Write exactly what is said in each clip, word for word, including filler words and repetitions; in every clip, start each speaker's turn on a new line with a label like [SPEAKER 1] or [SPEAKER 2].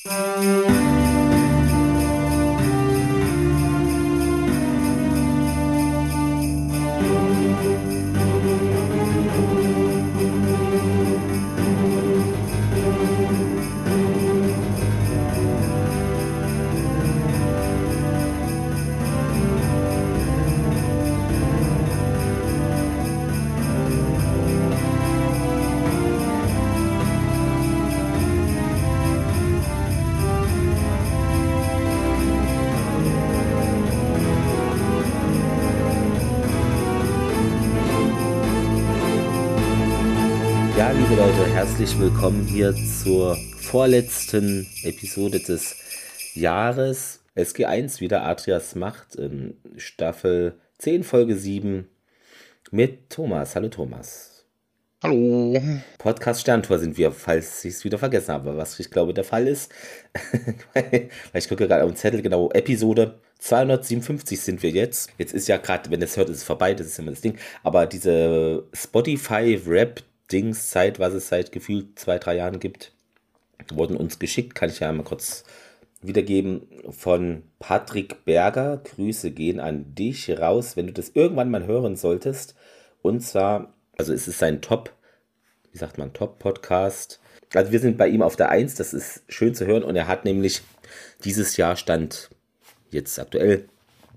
[SPEAKER 1] Ja, liebe Leute, herzlich willkommen hier zur vorletzten Episode des Jahres. S G eins, wieder Adrias Macht, in Staffel zehn, Folge sieben mit Thomas. Hallo Thomas.
[SPEAKER 2] Hallo.
[SPEAKER 1] Podcast Sterntor sind wir, falls ich es wieder vergessen habe, was ich glaube der Fall ist. Weil ich gucke gerade auf den Zettel, genau, Episode zweihundertsiebenundfünfzig sind wir jetzt. Jetzt ist ja gerade, wenn es hört, ist es vorbei, das ist immer das Ding. Aber diese Spotify-Rap Dings Zeit, was es seit gefühlt zwei, drei Jahren gibt, wurden uns geschickt, kann ich ja mal kurz wiedergeben, von Patrick Berger. Grüße gehen an dich raus, wenn du das irgendwann mal hören solltest. Und zwar, also es ist sein Top, wie sagt man, Top-Podcast. Also wir sind bei ihm auf der eins, das ist schön zu hören. Und er hat nämlich dieses Jahr Stand, jetzt aktuell,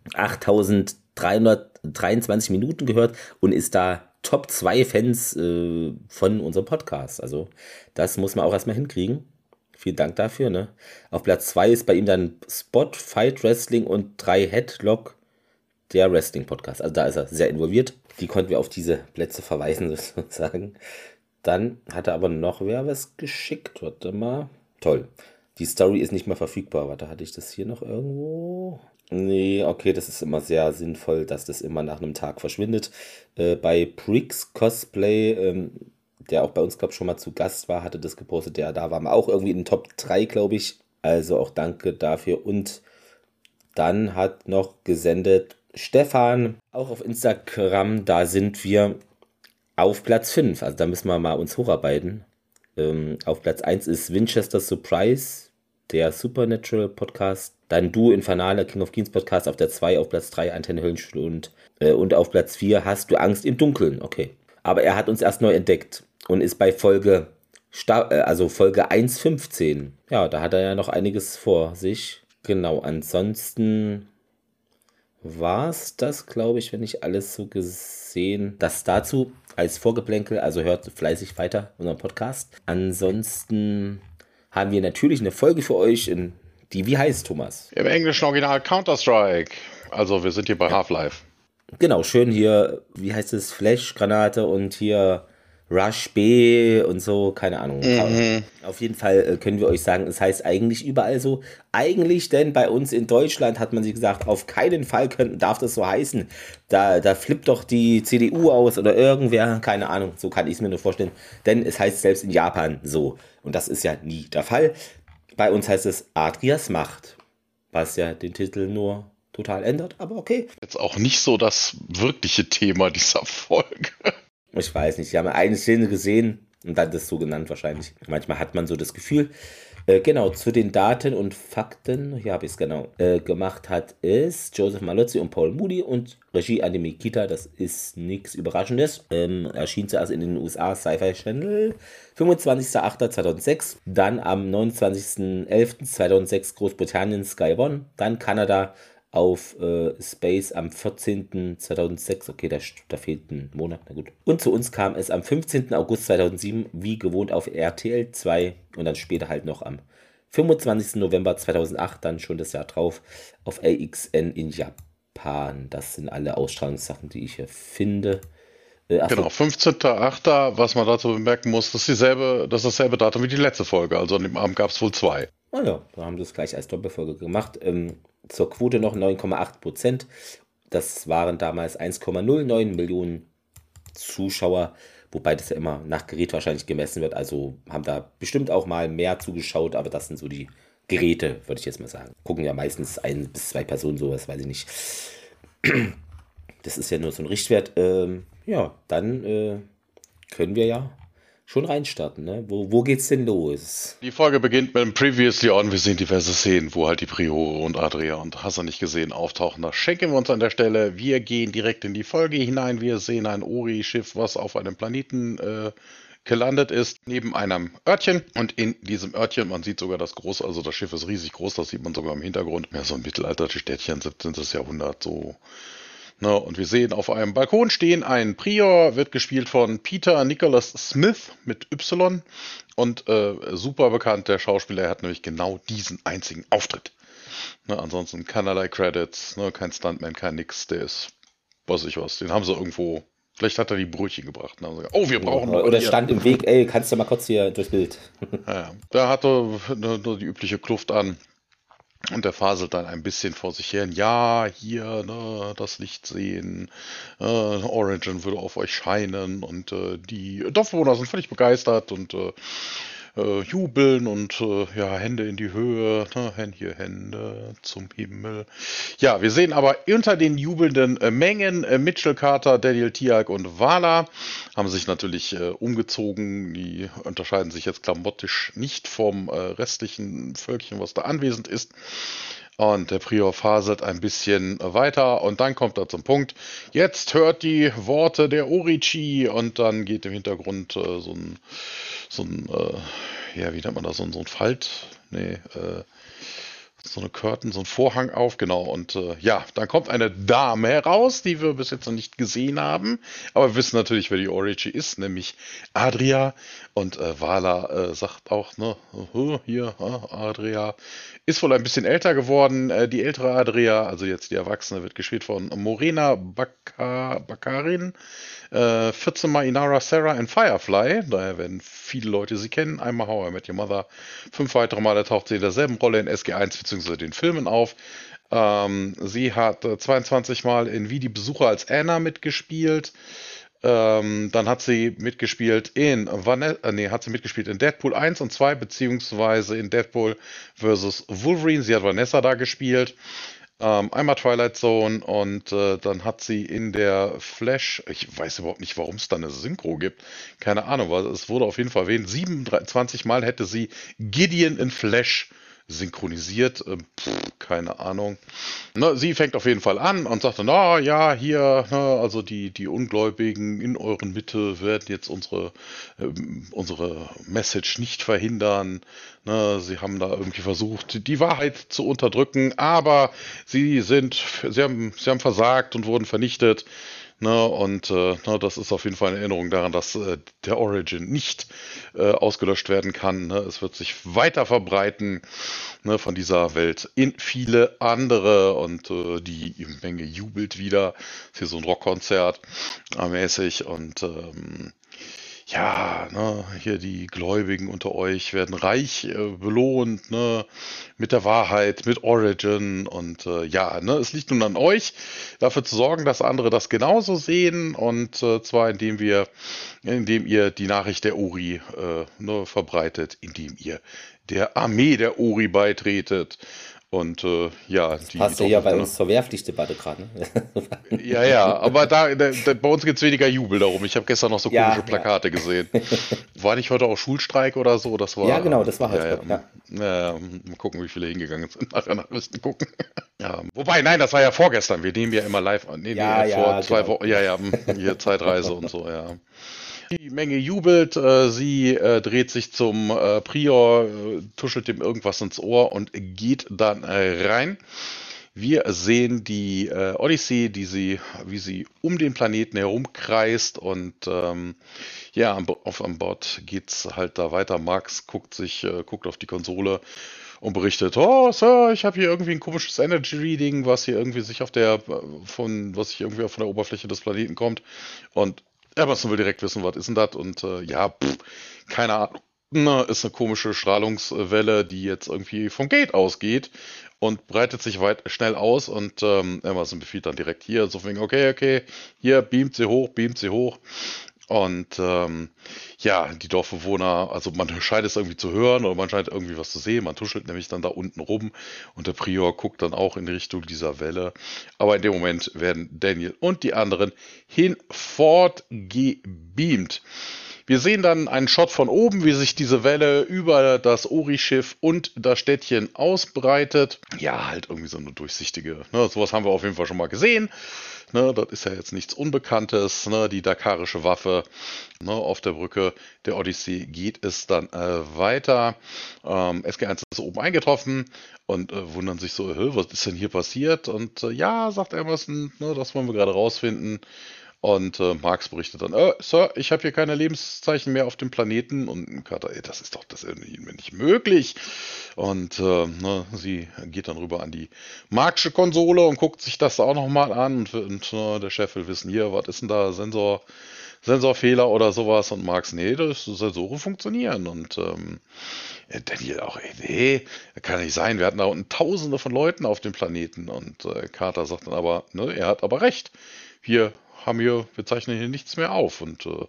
[SPEAKER 1] achttausenddreihundertdreiundzwanzig Minuten gehört und ist da Top zwei Fans äh, von unserem Podcast. Also das muss man auch erstmal hinkriegen. Vielen Dank dafür. Ne? Auf Platz zwei ist bei ihm dann Spot, Fight Wrestling und drei Headlock, der Wrestling-Podcast. Also da ist er sehr involviert. Die konnten wir auf diese Plätze verweisen sozusagen. Dann hat er aber noch wer was geschickt. Warte mal. Toll. Die Story ist nicht mehr verfügbar. Warte, hatte ich das hier noch irgendwo? Nee, okay, das ist immer sehr sinnvoll, dass das immer nach einem Tag verschwindet. Äh, bei Prix Cosplay, ähm, der auch bei uns, glaube ich, schon mal zu Gast war, hatte das gepostet. Der da war mal auch irgendwie in den Top drei, glaube ich. Also auch danke dafür. Und dann hat noch gesendet Stefan, auch auf Instagram, da sind wir auf Platz fünf. Also da müssen wir mal uns hocharbeiten. Ähm, auf Platz eins ist Winchester Surprise, der Supernatural Podcast. Dann Du Infernale, King of Kings Podcast auf der zwei, auf Platz drei Antenne Höllenstund äh, und auf Platz vier Hast du Angst im Dunkeln. Okay. Aber er hat uns erst neu entdeckt und ist bei Folge, Sta- äh, also Folge eins fünfzehn. Ja, da hat er ja noch einiges vor sich. Genau, ansonsten war es das, glaube ich, wenn ich alles so gesehen. Das dazu als Vorgeplänkel, also hört fleißig weiter unseren Podcast. Ansonsten haben wir natürlich eine Folge für euch, in die, wie heißt, Thomas?
[SPEAKER 2] Im englischen Original Counter-Strike. Also wir sind hier bei Half-Life.
[SPEAKER 1] Genau, schön hier, wie heißt es, Flash-Granate und hier Rush B und so, keine Ahnung.
[SPEAKER 2] Mhm.
[SPEAKER 1] Auf jeden Fall äh, können wir euch sagen, es heißt eigentlich überall so. Eigentlich, denn bei uns in Deutschland hat man sich gesagt, auf keinen Fall können, darf das so heißen. Da, da flippt doch die C D U aus oder irgendwer, keine Ahnung, so kann ich es mir nur vorstellen. Denn es heißt selbst in Japan so. Und das ist ja nie der Fall. Bei uns heißt es Adrias Macht, was ja den Titel nur total ändert, aber okay.
[SPEAKER 2] Jetzt auch nicht so das wirkliche Thema dieser Folge.
[SPEAKER 1] Ich weiß nicht, die haben eine Szene gesehen und dann das so genannt wahrscheinlich. Manchmal hat man so das Gefühl. Äh, genau, zu den Daten und Fakten, hier habe ich es genau, äh, gemacht hat es Joseph Malozzi und Paul Moody und Regie Andy Mikita, das ist nichts Überraschendes. Ähm, erschien zuerst in den U S A Sci-Fi Channel, fünfundzwanzigster achter zweitausendsechs, dann am neunundzwanzigster elfter zweitausendsechs Großbritannien Sky One, dann Kanada auf äh, Space am vierzehnter zweitausendsechs, okay, da, da fehlt ein Monat, na gut. Und zu uns kam es am fünfzehnten August zweitausendsieben, wie gewohnt auf R T L zwei und dann später halt noch am fünfundzwanzigster November zweitausendacht, dann schon das Jahr drauf, auf A X N in Japan. Das sind alle Ausstrahlungssachen, die ich hier finde. Äh,
[SPEAKER 2] genau, fünfzehnter achter Was man dazu bemerken muss, das ist dieselbe, das ist dasselbe Datum wie die letzte Folge. Also an dem Abend gab es wohl zwei.
[SPEAKER 1] Ah ja, da haben wir das gleich als Doppelfolge gemacht. Ähm, zur Quote noch neun Komma acht Prozent. Das waren damals eins Komma null neun Millionen Zuschauer, wobei das ja immer nach Gerät wahrscheinlich gemessen wird. Also haben da bestimmt auch mal mehr zugeschaut, aber das sind so die Geräte, würde ich jetzt mal sagen. Gucken ja meistens ein bis zwei Personen sowas, weiß ich nicht. Das ist ja nur so ein Richtwert. Ähm, ja, dann äh, können wir ja schon reinstarten, ne? Wo, wo geht's denn los?
[SPEAKER 2] Die Folge beginnt mit einem Previously On. Wir sehen diverse Szenen, wo halt die Priore und Adria und hast du nicht gesehen auftauchen. Da schenken wir uns an der Stelle. Wir gehen direkt in die Folge hinein. Wir sehen ein Ori-Schiff, was auf einem Planeten äh, gelandet ist, neben einem Örtchen. Und in diesem Örtchen, man sieht sogar das große, also das Schiff ist riesig groß, das sieht man sogar im Hintergrund. Ja, so ein mittelalterliches Städtchen, siebzehnten. Jahrhundert, so. Ne, und wir sehen auf einem Balkon stehen ein Prior, wird gespielt von Peter Nicholas Smith mit Y. Und äh, super bekannt, der Schauspieler, er hat nämlich genau diesen einzigen Auftritt. Ne, ansonsten keinerlei Credits, ne, kein Stuntman, kein nix, der ist, weiß ich was, den haben sie irgendwo, vielleicht hat er die Brötchen gebracht. Dann haben sie gesagt, oh, wir brauchen
[SPEAKER 1] Oder, oder stand im Weg, ey, kannst du mal kurz hier durchs Bild.
[SPEAKER 2] Ja, da hat er nur, nur die übliche Kluft an. Und der faselt dann ein bisschen vor sich hin. Ja, hier, ne, das Licht sehen. Äh, Origin würde auf euch scheinen. Und äh, die Dorfbewohner sind völlig begeistert und äh, äh, jubeln und äh, ja, Hände in die Höhe. Ne, hier Hände zum Himmel. Ja, wir sehen aber unter den jubelnden äh, Mengen äh, Mitchell Carter, Daniel Tiag und Vala haben sich natürlich äh, umgezogen. Die unterscheiden sich jetzt klamottisch nicht vom äh, restlichen Völkchen, was da anwesend ist. Und der Prior faselt ein bisschen weiter und dann kommt er zum Punkt. Jetzt hört die Worte der Ori-Chi und dann geht im Hintergrund äh, so ein, so ein äh, ja, wie nennt man das, so ein, so ein Falt? Nee, äh, so eine Curtain, so ein Vorhang auf, genau. Und äh, ja, dann kommt eine Dame heraus, die wir bis jetzt noch nicht gesehen haben. Aber wir wissen natürlich, wer die Ori-Chi ist, nämlich Adria. Und äh, Vala äh, sagt auch, ne, uh, hier, uh, Adria ist wohl ein bisschen älter geworden. Äh, die ältere Adria, also jetzt die Erwachsene, wird gespielt von Morena Bacca- Baccarin. Äh, vierzehn Mal Inara Sarah in Firefly, daher werden viele Leute sie kennen. Einmal How I Met Your Mother, fünf weitere Male taucht sie in derselben Rolle in S G eins bzw. den Filmen auf. Ähm, sie hat äh, zweiundzwanzig Mal in Wie die Besucher als Anna mitgespielt. Ähm, dann hat sie mitgespielt in Vanessa, äh, nee, hat sie mitgespielt in Deadpool eins und zwei, beziehungsweise in Deadpool versus. Wolverine. Sie hat Vanessa da gespielt. Ähm, einmal Twilight Zone und äh, dann hat sie in der Flash, ich weiß überhaupt nicht, warum es da eine Synchro gibt, keine Ahnung, weil es wurde auf jeden Fall erwähnt, siebenundzwanzig Mal hätte sie Gideon in Flash synchronisiert, ähm, pff, keine Ahnung. Ne, sie fängt auf jeden Fall an und sagt dann, ah ja, hier, ne, also die, die Ungläubigen in euren Mitte werden jetzt unsere, ähm, unsere Message nicht verhindern. Ne, sie haben da irgendwie versucht, die Wahrheit zu unterdrücken, aber sie sind, sie haben, sie haben versagt und wurden vernichtet. Ne, und äh, ne, das ist auf jeden Fall eine Erinnerung daran, dass äh, der Origin nicht äh, ausgelöscht werden kann. Ne? Es wird sich weiter verbreiten, ne, von dieser Welt in viele andere und äh, die Menge jubelt wieder. Ist hier so ein Rockkonzert äh, mäßig und ähm, ja, ne, hier die Gläubigen unter euch werden reich äh, belohnt, ne, mit der Wahrheit, mit Origin und äh, ja, ne, es liegt nun an euch, dafür zu sorgen, dass andere das genauso sehen und äh, zwar indem wir, indem ihr die Nachricht der Ori äh, ne, verbreitet, indem ihr der Armee der Ori beitretet. Und äh, ja,
[SPEAKER 1] Das
[SPEAKER 2] die
[SPEAKER 1] passt ja hier bei
[SPEAKER 2] Dorfbewohner.
[SPEAKER 1] uns zur Wehrpflichtdebatte gerade, ne?
[SPEAKER 2] Ja, ja, aber da, da, da bei uns gibt es weniger Jubel darum. Ich habe gestern noch so
[SPEAKER 1] Ja,
[SPEAKER 2] komische
[SPEAKER 1] ja.
[SPEAKER 2] Plakate gesehen. War nicht heute auch Schulstreik oder so? Das war.
[SPEAKER 1] Ja, genau, das war
[SPEAKER 2] ja,
[SPEAKER 1] heute,
[SPEAKER 2] ja,
[SPEAKER 1] ja.
[SPEAKER 2] ja, mal gucken, wie viele hingegangen sind. Nachher Nachrichten gucken. Ja, wobei, nein, das war ja vorgestern. Wir nehmen ja immer live an. Nee,
[SPEAKER 1] Ja,
[SPEAKER 2] nee,
[SPEAKER 1] ja,
[SPEAKER 2] vor zwei
[SPEAKER 1] genau.
[SPEAKER 2] Wochen. Ja, ja, hier Zeitreise und so, ja. Die Menge jubelt, äh, sie äh, dreht sich zum äh, Prior, äh, tuschelt ihm irgendwas ins Ohr und geht dann äh, rein. Wir sehen die äh, Odyssey, die sie, wie sie um den Planeten herumkreist und ähm, ja, am, Bo- auf an Bord geht's halt da weiter. Max guckt sich, äh, guckt auf die Konsole und berichtet, oh Sir, ich habe hier irgendwie ein komisches Energy Reading, was hier irgendwie sich auf der äh, von, was sich irgendwie von der Oberfläche des Planeten kommt. Und Emerson will direkt wissen, was ist denn das? Und äh, ja, pff, keine Ahnung. Na, ist eine komische Strahlungswelle, die jetzt irgendwie vom Gate ausgeht und breitet sich weit schnell aus und ähm, Emerson befiehlt dann direkt hier, so wegen, okay, okay, hier, beamt sie hoch, beamt sie hoch. Und ähm, ja, die Dorfbewohner, also man scheint es irgendwie zu hören oder man scheint irgendwie was zu sehen. Man tuschelt nämlich dann da unten rum und der Prior guckt dann auch in die Richtung dieser Welle. Aber in dem Moment werden Daniel und die anderen hinfort gebeamt. Wir sehen dann einen Shot von oben, wie sich diese Welle über das Ori-Schiff und das Städtchen ausbreitet. Ja, halt irgendwie so eine durchsichtige, ne, sowas haben wir auf jeden Fall schon mal gesehen. Ne, das ist ja jetzt nichts Unbekanntes, ne, die dakarische Waffe, ne, auf der Brücke der Odyssee geht es dann äh, weiter. Ähm, S G eins ist oben eingetroffen und äh, wundern sich so, "Hä, was ist denn hier passiert?" Und äh, ja, sagt Emerson, ne, das wollen wir gerade rausfinden. Und äh, Marx berichtet dann, äh, Sir, ich habe hier keine Lebenszeichen mehr auf dem Planeten. Und Carter, ey, das ist doch das ist nicht möglich. Und äh, ne, sie geht dann rüber an die Marxische Konsole und guckt sich das auch nochmal an. Und, und äh, der Chef will wissen, hier, was ist denn da, Sensor, Sensorfehler oder sowas? Und Marx, nee, das Sensoren funktionieren. Und ähm, Daniel auch, ey, nee, kann nicht sein. Wir hatten da unten Tausende von Leuten auf dem Planeten. Und äh, Carter sagt dann aber, ne, er hat aber recht. Wir haben hier, wir zeichnen hier nichts mehr auf. Und äh,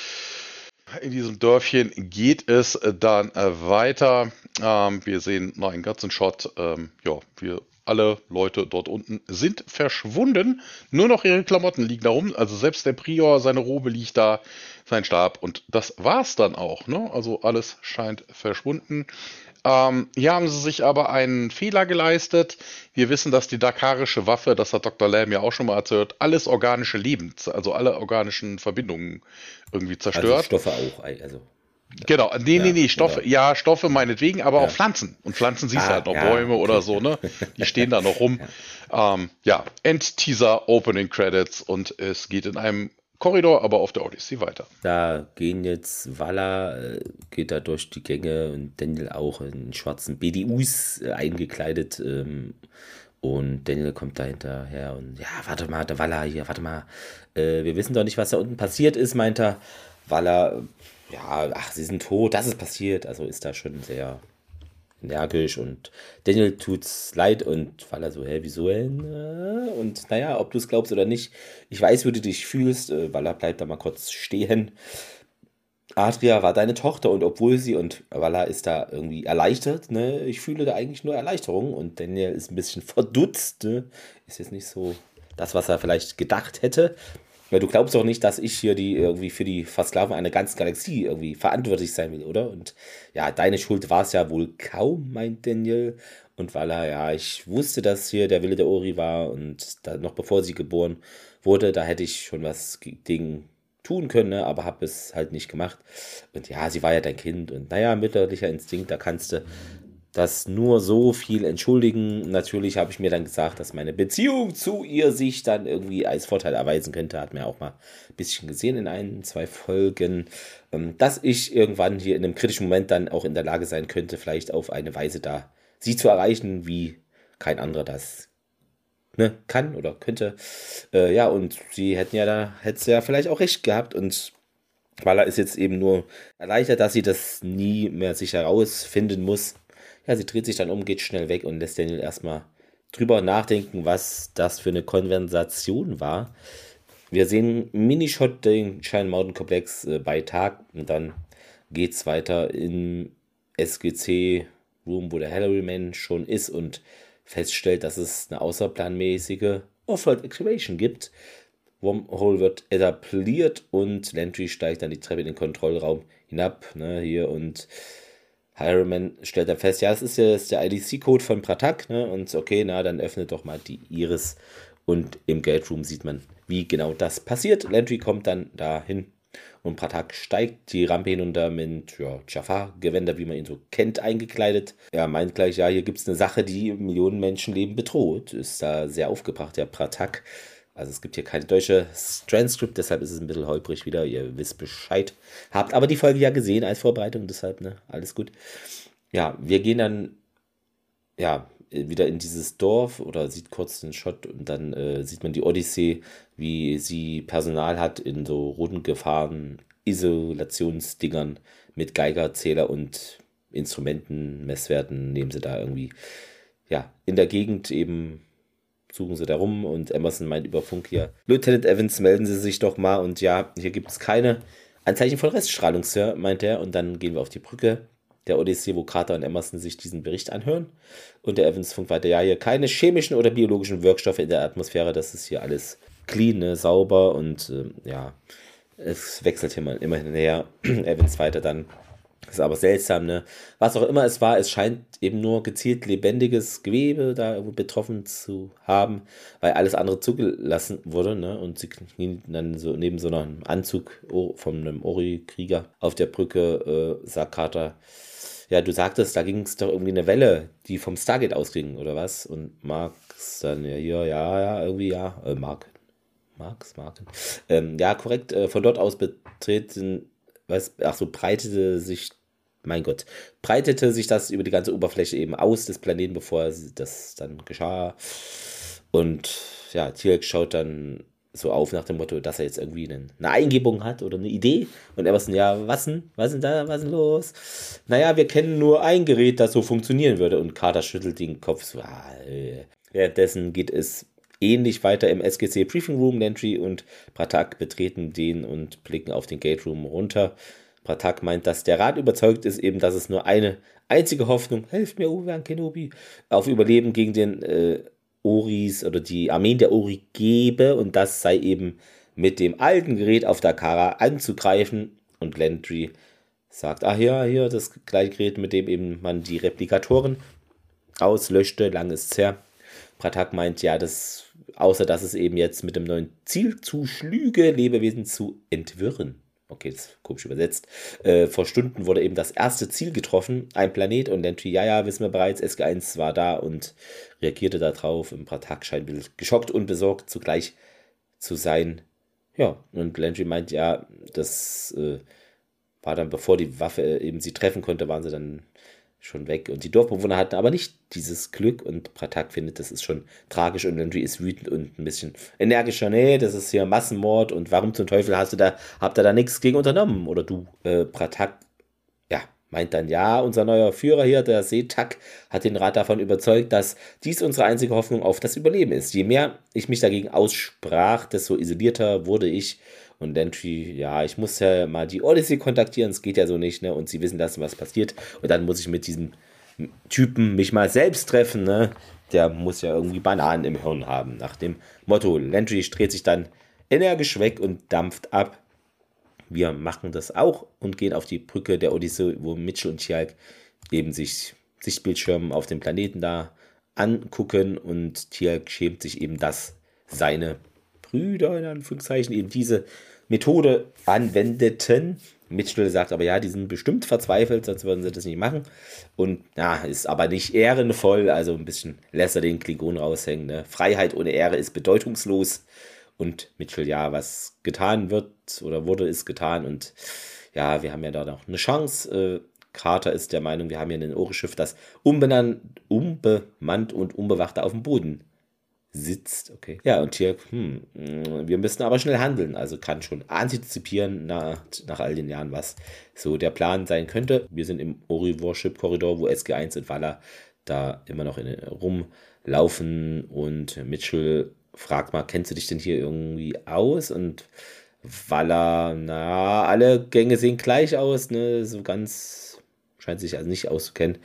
[SPEAKER 2] in diesem Dörfchen geht es dann äh, weiter. Ähm, wir sehen noch einen ganzen Shot. Ähm, ja, wir alle Leute dort unten sind verschwunden. Nur noch ihre Klamotten liegen da rum. Also selbst der Prior, seine Robe liegt da, sein Stab. Und das war's dann auch. Ne? Also alles scheint verschwunden. Ähm, hier haben sie sich aber einen Fehler geleistet. Wir wissen, dass die dakarische Waffe, das hat Doktor Lamb ja auch schon mal erzählt, alles organische Leben, also alle organischen Verbindungen irgendwie
[SPEAKER 1] Also
[SPEAKER 2] zerstört.
[SPEAKER 1] Stoffe auch. Also,
[SPEAKER 2] Genau, nee, nee,
[SPEAKER 1] ja,
[SPEAKER 2] nee, Stoffe,
[SPEAKER 1] genau.
[SPEAKER 2] ja, Stoffe meinetwegen, aber auch
[SPEAKER 1] Ja.
[SPEAKER 2] Pflanzen. Und Pflanzen siehst du
[SPEAKER 1] Ah,
[SPEAKER 2] halt noch,
[SPEAKER 1] ja,
[SPEAKER 2] Bäume oder
[SPEAKER 1] okay.
[SPEAKER 2] so, ne? Die stehen da noch rum. Ähm, ja, End-Teaser, Opening Credits und es geht in einem Korridor, aber auf der Odyssey weiter.
[SPEAKER 1] Da gehen jetzt Vala, äh, geht da durch die Gänge und Daniel auch in schwarzen B D Us äh, eingekleidet. Ähm, und Daniel kommt da hinterher und ja, warte mal, der Vala hier, warte mal. Äh, wir wissen doch nicht, was da unten passiert ist, meint er. Vala, äh, ja, ach, sie sind tot, das ist passiert. Also ist da schon sehr energisch und Daniel tut's leid und Vala so, hä, wieso denn? Äh, Und naja, ob du es glaubst oder nicht, ich weiß, wie du dich fühlst. Äh, Vala bleibt da mal kurz stehen. Adria war deine Tochter und obwohl sie und Vala ist da irgendwie erleichtert, ne? Ich fühle da eigentlich nur Erleichterung und Daniel ist ein bisschen verdutzt, ne? Ist jetzt nicht so das, was er vielleicht gedacht hätte. Weil du glaubst doch nicht, dass ich hier die irgendwie für die Versklavung einer ganzen Galaxie irgendwie verantwortlich sein will, oder? Und ja, deine Schuld war es ja wohl kaum, meint Daniel. Und Vala, ja, ich wusste, dass hier der Wille der Ori war und da, noch bevor sie geboren wurde, da hätte ich schon was gegen tun können, ne? Aber habe es halt nicht gemacht. Und ja, sie war ja dein Kind und naja, mütterlicher Instinkt, da kannst du das nur so viel entschuldigen. Natürlich habe ich mir dann gesagt, dass meine Beziehung zu ihr sich dann irgendwie als Vorteil erweisen könnte. Hat mir auch mal ein bisschen gesehen in ein, zwei Folgen, ähm, dass ich irgendwann hier in einem kritischen Moment dann auch in der Lage sein könnte, vielleicht auf eine Weise da sie zu erreichen, wie kein anderer das ne, kann oder könnte. Äh, ja, und sie hätten ja da, hätte sie ja vielleicht auch recht gehabt und Vala ist jetzt eben nur erleichtert, dass sie das nie mehr sich herausfinden muss. Ja, sie dreht sich dann um, geht schnell weg und lässt Daniel erstmal drüber nachdenken, was das für eine Konversation war. Wir sehen Minishot den Shine Mountain Komplex äh, bei Tag und dann geht's weiter in S G C Room, wo der Halloryman schon ist und feststellt, dass es eine außerplanmäßige Off-World Activation gibt. Wormhole wird etabliert und Landry steigt dann die Treppe in den Kontrollraum hinab, ne, hier und Hireman stellt dann fest, ja, das ist ja das ist der I D C-Code von Pratak, ne? Und okay, na, dann öffnet doch mal die Iris. Und im Gate Room sieht man, wie genau das passiert. Landry kommt dann dahin und Pratak steigt die Rampe hinunter mit ja, Jafar-Gewänder, wie man ihn so kennt, eingekleidet. Er meint gleich, ja, hier gibt es eine Sache, die Millionen Menschenleben bedroht. Ist da sehr aufgebracht, der Pratak. Also es gibt hier keine deutsche Transcript, deshalb ist es ein bisschen holprig wieder. Ihr wisst Bescheid. Habt aber die Folge ja gesehen als Vorbereitung, deshalb, ne, alles gut. Ja, wir gehen dann, ja, wieder in dieses Dorf oder sieht kurz den Shot und dann äh, sieht man die Odyssee, wie sie Personal hat in so roten Gefahren, Isolationsdingern mit Geigerzähler und Instrumenten, Messwerten nehmen sie da irgendwie, ja, in der Gegend eben suchen sie da rum und Emerson meint über Funk hier, Lieutenant Evans, melden Sie sich doch mal und ja, hier gibt es keine Anzeichen von Reststrahlung, Sir, meint er und dann gehen wir auf die Brücke der Odyssee, wo Carter und Emerson sich diesen Bericht anhören und der Evans funkt weiter, ja, hier keine chemischen oder biologischen Wirkstoffe in der Atmosphäre, das ist hier alles clean, ne, sauber und äh, ja, Es wechselt hier mal immer hin und her. Evans weiter dann. Das ist aber seltsam, ne? Was auch immer es war, es scheint eben nur gezielt lebendiges Gewebe da betroffen zu haben, weil alles andere zugelassen wurde, ne? Und sie knien dann so neben so einem Anzug von einem Ori-Krieger auf der Brücke, äh, sagt Carter, ja, du sagtest, da ging es doch irgendwie eine Welle, die vom Stargate ausging, oder was? Und Marx dann, ja, hier, ja, ja, irgendwie, ja, äh, Mark, Marx, Marken, ähm, ja, korrekt, äh, von dort aus betreten, was, ach so, breitete sich, mein Gott, breitete sich das über die ganze Oberfläche eben aus des Planeten, bevor das dann geschah. Und ja, Teal'c schaut dann so auf nach dem Motto, dass er jetzt irgendwie eine, eine Eingebung hat oder eine Idee. Und Emerson, ja, was denn? Was denn da? Was denn los? Naja, wir kennen nur ein Gerät, das so funktionieren würde. Und Carter schüttelt den Kopf so, ah, äh. Währenddessen geht es ähnlich weiter im S G C Briefing Room. Landry und Pratak betreten den und blicken auf den Gate Room runter. Pratak meint, dass der Rat überzeugt ist, eben, dass es nur eine einzige Hoffnung, helft mir, Obi-Wan Kenobi, auf Überleben gegen den äh, Oris oder die Armeen der Ori gebe, und das sei eben mit dem alten Gerät auf Dakara anzugreifen. Und Landry sagt, ach ja, hier das gleiche Gerät, mit dem eben man die Replikatoren auslöschte, lang ist's her. Pratak meint, ja, das, außer dass es eben jetzt mit dem neuen Ziel zu schlüge, Lebewesen zu entwirren. Okay, das ist komisch übersetzt. Äh, vor Stunden wurde eben das erste Ziel getroffen, ein Planet, und Landry, ja, ja, wissen wir bereits, S G eins war da und reagierte darauf. Im Pratak scheint geschockt und besorgt zugleich zu sein. Ja, und Landry meint, ja, das äh, war dann, bevor die Waffe eben sie treffen konnte, waren sie dann schon weg. Und die Dorfbewohner hatten aber nicht dieses Glück, und Pratak findet, das ist schon tragisch, und Landry ist wütend und ein bisschen energischer. Nee, das ist hier Massenmord, und warum zum Teufel hast du da, habt ihr da nichts gegen unternommen? Oder du, äh, Pratak, ja, meint dann, ja, unser neuer Führer hier, der Setak, hat den Rat davon überzeugt, dass dies unsere einzige Hoffnung auf das Überleben ist. Je mehr ich mich dagegen aussprach, desto isolierter wurde ich. Und Landry, ja, ich muss ja mal die Odyssey kontaktieren, es geht ja so nicht, ne? Und sie wissen lassen, was passiert. Und dann muss ich mit diesem Typen mich mal selbst treffen, ne? Der muss ja irgendwie Bananen im Hirn haben, nach dem Motto. Landry dreht sich dann energisch weg und dampft ab. Wir machen das auch und gehen auf die Brücke der Odyssey, wo Mitchell und Teal'c eben sich Sichtbildschirmen auf dem Planeten da angucken, und Teal'c schämt sich eben, dass seine Brüder, in Anführungszeichen, eben diese Methode anwendeten. Mitchell sagt aber, ja, die sind bestimmt verzweifelt, sonst würden sie das nicht machen. Und ja, ist aber nicht ehrenvoll, also ein bisschen lässt er den Klingon raushängen. Ne? Freiheit ohne Ehre ist bedeutungslos. Und Mitchell, ja, was getan wird oder wurde, ist getan. Und ja, wir haben ja da noch eine Chance. Äh, Carter ist der Meinung, wir haben hier ein Ori-Schiff, das unbenannt, unbemannt und unbewacht auf dem Boden sitzt. Okay. Ja, und hier, hm, wir müssen aber schnell handeln. Also kann schon antizipieren nach, nach all den Jahren, was so der Plan sein könnte. Wir sind im Ori-Warship-Korridor, wo S G eins und Vala da immer noch in, rumlaufen, und Mitchell fragt mal, kennst du dich denn hier irgendwie aus? Und Vala, na, alle Gänge sehen gleich aus, ne, so ganz, scheint sich also nicht auszukennen.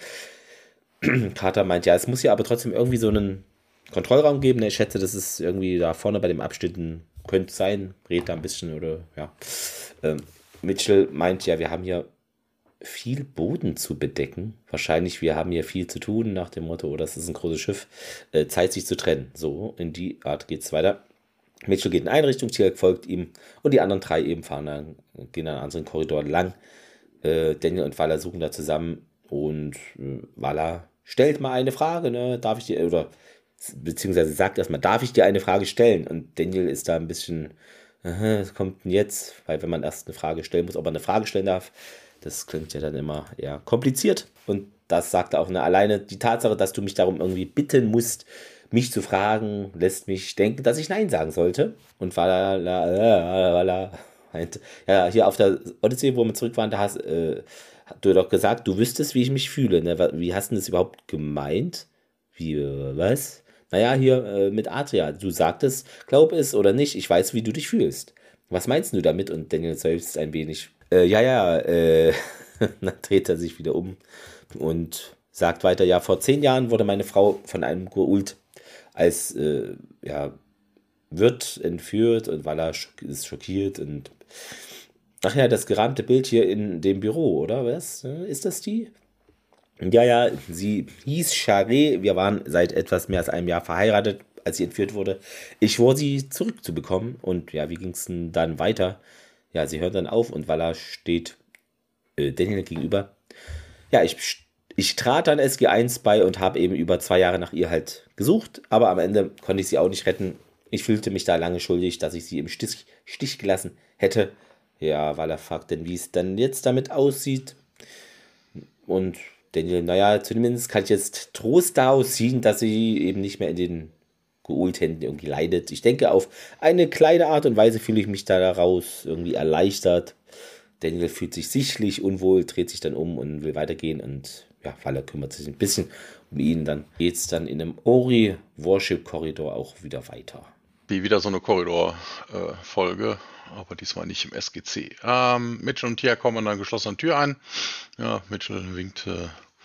[SPEAKER 1] Carter meint, ja, es muss ja aber trotzdem irgendwie so einen Kontrollraum geben. Ich schätze, das ist irgendwie da vorne bei dem Abschnitten, könnte sein, redet da ein bisschen oder ja. Ähm, Mitchell meint, ja, wir haben hier viel Boden zu bedecken. Wahrscheinlich, wir haben hier viel zu tun, nach dem Motto, oh, das ist ein großes Schiff, äh, Zeit sich zu trennen. So, in die Art geht es weiter. Mitchell geht in eine Richtung, Teal'c folgt ihm, und die anderen drei eben fahren dann, gehen an einen anderen Korridor lang. Äh, Daniel und Vala suchen da zusammen, und äh, Vala stellt mal eine Frage, ne, darf ich dir, oder beziehungsweise sagt erstmal, darf ich dir eine Frage stellen? Und Daniel ist da ein bisschen, aha, was kommt denn jetzt? Weil wenn man erst eine Frage stellen muss, ob man eine Frage stellen darf, das klingt ja dann immer eher kompliziert. Und das sagt er auch, ne, alleine die Tatsache, dass du mich darum irgendwie bitten musst, mich zu fragen, lässt mich denken, dass ich Nein sagen sollte. Und Vala, Vala, ja, hier auf der Odyssee, wo wir zurück waren, da hast äh, du doch gesagt, du wüsstest, wie ich mich fühle. Ne? Wie hast du das überhaupt gemeint? Wie, was? Naja, hier äh, mit Adria, du sagtest, glaub es oder nicht, ich weiß, wie du dich fühlst. Was meinst du damit? Und Daniel seufzt ein wenig. Äh, ja, ja, äh, dann dreht er sich wieder um und sagt weiter, ja, vor zehn Jahren wurde meine Frau von einem Goa'uld als, äh, ja, wird entführt und Vala schock- ist schockiert und ach ja, das gerahmte Bild hier in dem Büro, oder was? Äh, Ist das die? Ja, ja, sie hieß Charé. Wir waren seit etwas mehr als einem Jahr verheiratet, als sie entführt wurde. Ich schwor, sie zurückzubekommen. Und ja, wie ging es denn dann weiter? Ja, sie hört dann auf und Vala steht äh, Daniel gegenüber. Ja, ich, ich trat dann S G eins bei und habe eben über zwei Jahre nach ihr halt gesucht. Aber am Ende konnte ich sie auch nicht retten. Ich fühlte mich da lange schuldig, dass ich sie im Stich, Stich gelassen hätte. Ja, Vala fragt dann, wie es dann jetzt damit aussieht. Und Daniel, naja, zumindest kann ich jetzt Trost daraus ziehen, dass sie eben nicht mehr in den Geult-Händen irgendwie leidet. Ich denke, auf eine kleine Art und Weise fühle ich mich da daraus irgendwie erleichtert. Daniel fühlt sich sichtlich unwohl, dreht sich dann um und will weitergehen. Und ja, Vala kümmert sich ein bisschen um ihn. Dann geht es dann in einem Ori-Worship-Korridor auch wieder weiter.
[SPEAKER 2] Wie wieder so eine Korridor-Folge, aber diesmal nicht im S G C. Ähm, Mitchell und Tia kommen an einer geschlossenen Tür an. Ja, Mitchell winkt äh,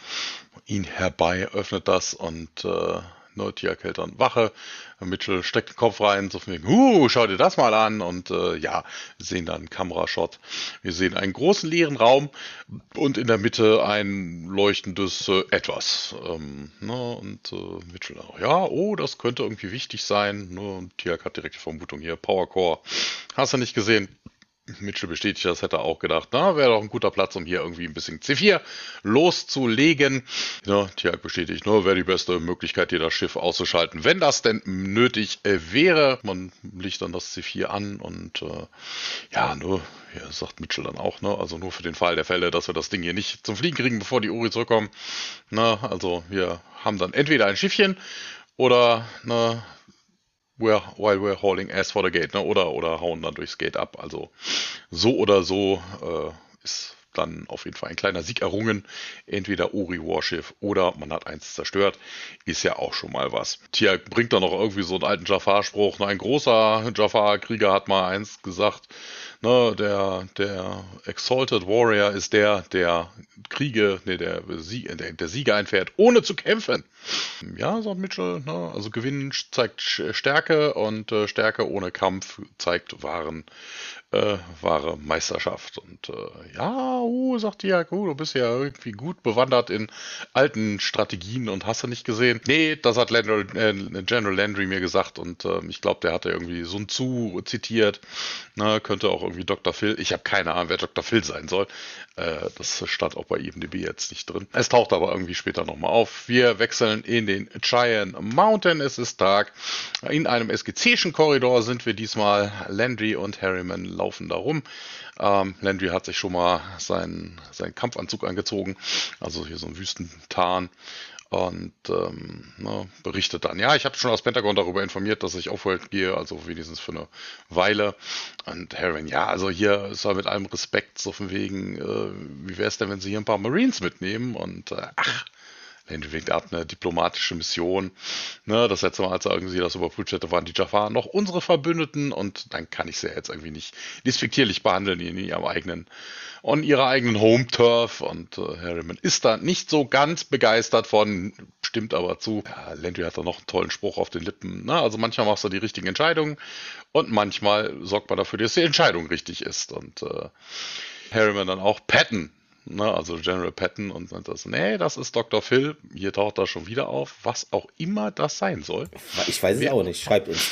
[SPEAKER 2] ihn herbei, öffnet das und äh, ne, Tia hält dann Wache. Mitchell steckt den Kopf rein, so von wegen, uh, schau dir das mal an. Und äh, ja, wir sehen dann einen Kamerashot. Wir sehen einen großen leeren Raum und in der Mitte ein leuchtendes äh, Etwas. Ähm, ne, und äh, Mitchell auch, ja, oh, das könnte irgendwie wichtig sein. Ne, und Tia hat direkt die Vermutung hier, Powercore. Hast du nicht gesehen? Mitchell bestätigt, das hätte er auch gedacht. Na, wäre doch ein guter Platz, um hier irgendwie ein bisschen C vier loszulegen. Ja, Tiag bestätigt, nur wäre die beste Möglichkeit, hier das Schiff auszuschalten, wenn das denn nötig äh, wäre. Man legt dann das C vier an und äh, ja, nur, ja, sagt Mitchell dann auch, ne, also nur für den Fall der Fälle, dass wir das Ding hier nicht zum Fliegen kriegen, bevor die Ori zurückkommen. Na, also wir haben dann entweder ein Schiffchen oder, ne, We're, while we're hauling ass for the gate, ne? Oder, oder hauen dann durchs Gate ab. Also so oder so äh, ist dann auf jeden Fall ein kleiner Sieg errungen. Entweder Ori Warship oder man hat eins zerstört. Ist ja auch schon mal was. Tia bringt dann noch irgendwie so einen alten Jafar-Spruch. Ein großer Jafar-Krieger hat mal eins gesagt. Ne, der, der Exalted Warrior ist der, der Kriege, ne, der, der, der Siege einfährt, ohne zu kämpfen. Ja, sagt Mitchell, ne, also Gewinnen zeigt Stärke und äh, Stärke ohne Kampf zeigt wahren, äh, wahre Meisterschaft. Und äh, ja, uh, sagt die ja, gut, du bist ja irgendwie gut bewandert in alten Strategien und hast du nicht gesehen. Nee, das hat Landry, äh, General Landry mir gesagt und äh, ich glaube, der hatte irgendwie Sun Tzu zitiert. Ne, könnte auch irgendwie Doktor Phil. Ich habe keine Ahnung, wer Doktor Phil sein soll. Äh, das stand auch bei I M D B jetzt nicht drin. Es taucht aber irgendwie später nochmal auf. Wir wechseln in den Cheyenne Mountain. Es ist Tag. In einem S G C-schen Korridor sind wir diesmal. Landry und Harriman laufen da rum. Ähm, Landry hat sich schon mal seinen, seinen Kampfanzug angezogen. Also hier so ein Wüstentarn. Und ähm, ne, berichtet dann, ja, ich habe schon aus Pentagon darüber informiert, dass ich Offworld gehe, also wenigstens für eine Weile. Und Harriman, ja, also hier ist er mit allem Respekt so von wegen, äh, wie wäre es denn, wenn Sie hier ein paar Marines mitnehmen? Und äh, ach, Landry winkt ab, eine diplomatische Mission. Ne, das letzte Mal, als er irgendwie das überprüft hätte, waren die Jafar noch unsere Verbündeten und dann kann ich sie ja jetzt irgendwie nicht despektierlich behandeln in ihrem eigenen, on ihrer eigenen Home-Turf und äh, Harriman ist da nicht so ganz begeistert von, stimmt aber zu. Ja, Landry hat da noch einen tollen Spruch auf den Lippen. Ne? Also manchmal machst du die richtigen Entscheidungen und manchmal sorgt man dafür, dass die Entscheidung richtig ist. Und äh, Harriman dann auch Patton. Ne, also General Patton und das, nee, das ist Doktor Phil. Hier taucht er schon wieder auf, was auch immer das sein soll.
[SPEAKER 1] Ich weiß es
[SPEAKER 2] Wer,
[SPEAKER 1] auch nicht, schreibt uns.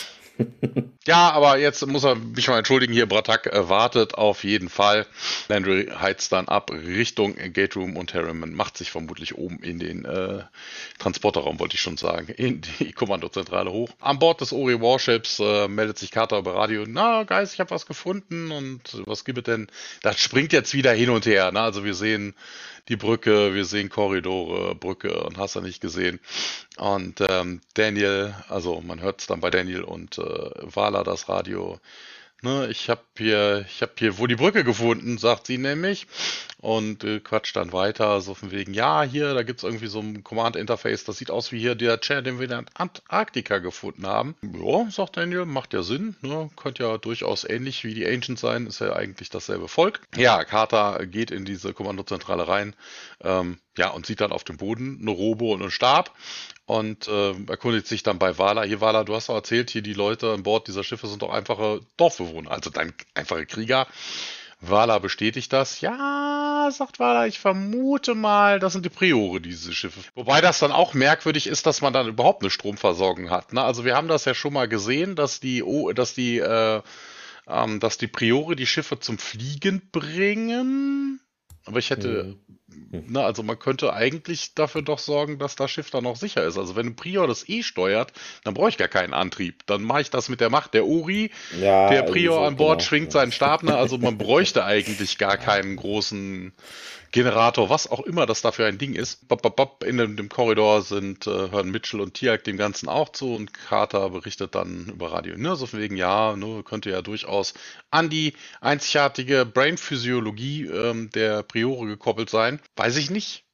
[SPEAKER 2] Ja, aber jetzt muss er mich mal entschuldigen, hier Bratak äh, wartet auf jeden Fall. Landry heizt dann ab Richtung Gate Room und Harriman macht sich vermutlich oben in den äh, Transporterraum, wollte ich schon sagen, in die Kommandozentrale hoch. An Bord des Ori Warships äh, meldet sich Carter über Radio, na Guys, ich habe was gefunden und was gibt es denn? Das springt jetzt wieder hin und her, ne? Also wir sehen die Brücke, wir sehen Korridore, Brücke und hast du nicht gesehen. Und ähm, Daniel, also man hört es dann bei Daniel und äh, Vala das Radio. Ne, ich habe hier, ich habe hier wohl die Brücke gefunden, sagt sie nämlich. Und äh, quatscht dann weiter, so von wegen, ja, hier, da gibt es irgendwie so ein Command-Interface, das sieht aus wie hier der Chair, den wir in Antarktika gefunden haben. Ja, sagt Daniel, macht ja Sinn, ne? Könnte ja durchaus ähnlich wie die Ancients sein, ist ja eigentlich dasselbe Volk. Ja, Carter geht in diese Kommandozentrale rein. Ähm, ja, und sieht dann auf dem Boden eine Robe und einen Stab und äh, erkundigt sich dann bei Vala. Hier, Vala, du hast doch erzählt, hier die Leute an Bord dieser Schiffe sind doch einfache Dorfbewohner, also dann einfache Krieger. Vala bestätigt das. Ja, sagt Vala, ich vermute mal, das sind die Priore, diese Schiffe. Wobei das dann auch merkwürdig ist, dass man dann überhaupt eine Stromversorgung hat. Ne? Also wir haben das ja schon mal gesehen, dass die, oh, dass die, äh, ähm, dass die Priore die Schiffe zum Fliegen bringen. Aber ich hätte,
[SPEAKER 1] Hm. Hm.
[SPEAKER 2] na, also man könnte eigentlich dafür doch sorgen, dass das Schiff dann noch sicher ist. Also wenn ein Prior das eh steuert, dann brauche ich gar keinen Antrieb. Dann mache ich das mit der Macht der Ori.
[SPEAKER 1] Ja,
[SPEAKER 2] Der
[SPEAKER 1] irgendwie
[SPEAKER 2] Prior
[SPEAKER 1] so,
[SPEAKER 2] an Bord
[SPEAKER 1] genau.
[SPEAKER 2] schwingt
[SPEAKER 1] Ja.
[SPEAKER 2] seinen Stab, ne? Also man bräuchte eigentlich gar keinen großen Generator, was auch immer das da für ein Ding ist. Bop, bop, bop. In dem, dem Korridor sind, äh, hören Mitchell und Tiag dem Ganzen auch zu und Carter berichtet dann über Radio. Ne? So von wegen, ja, ne, könnte ja durchaus an die einzigartige Brainphysiologie ähm, der Priore gekoppelt sein. Weiß ich nicht.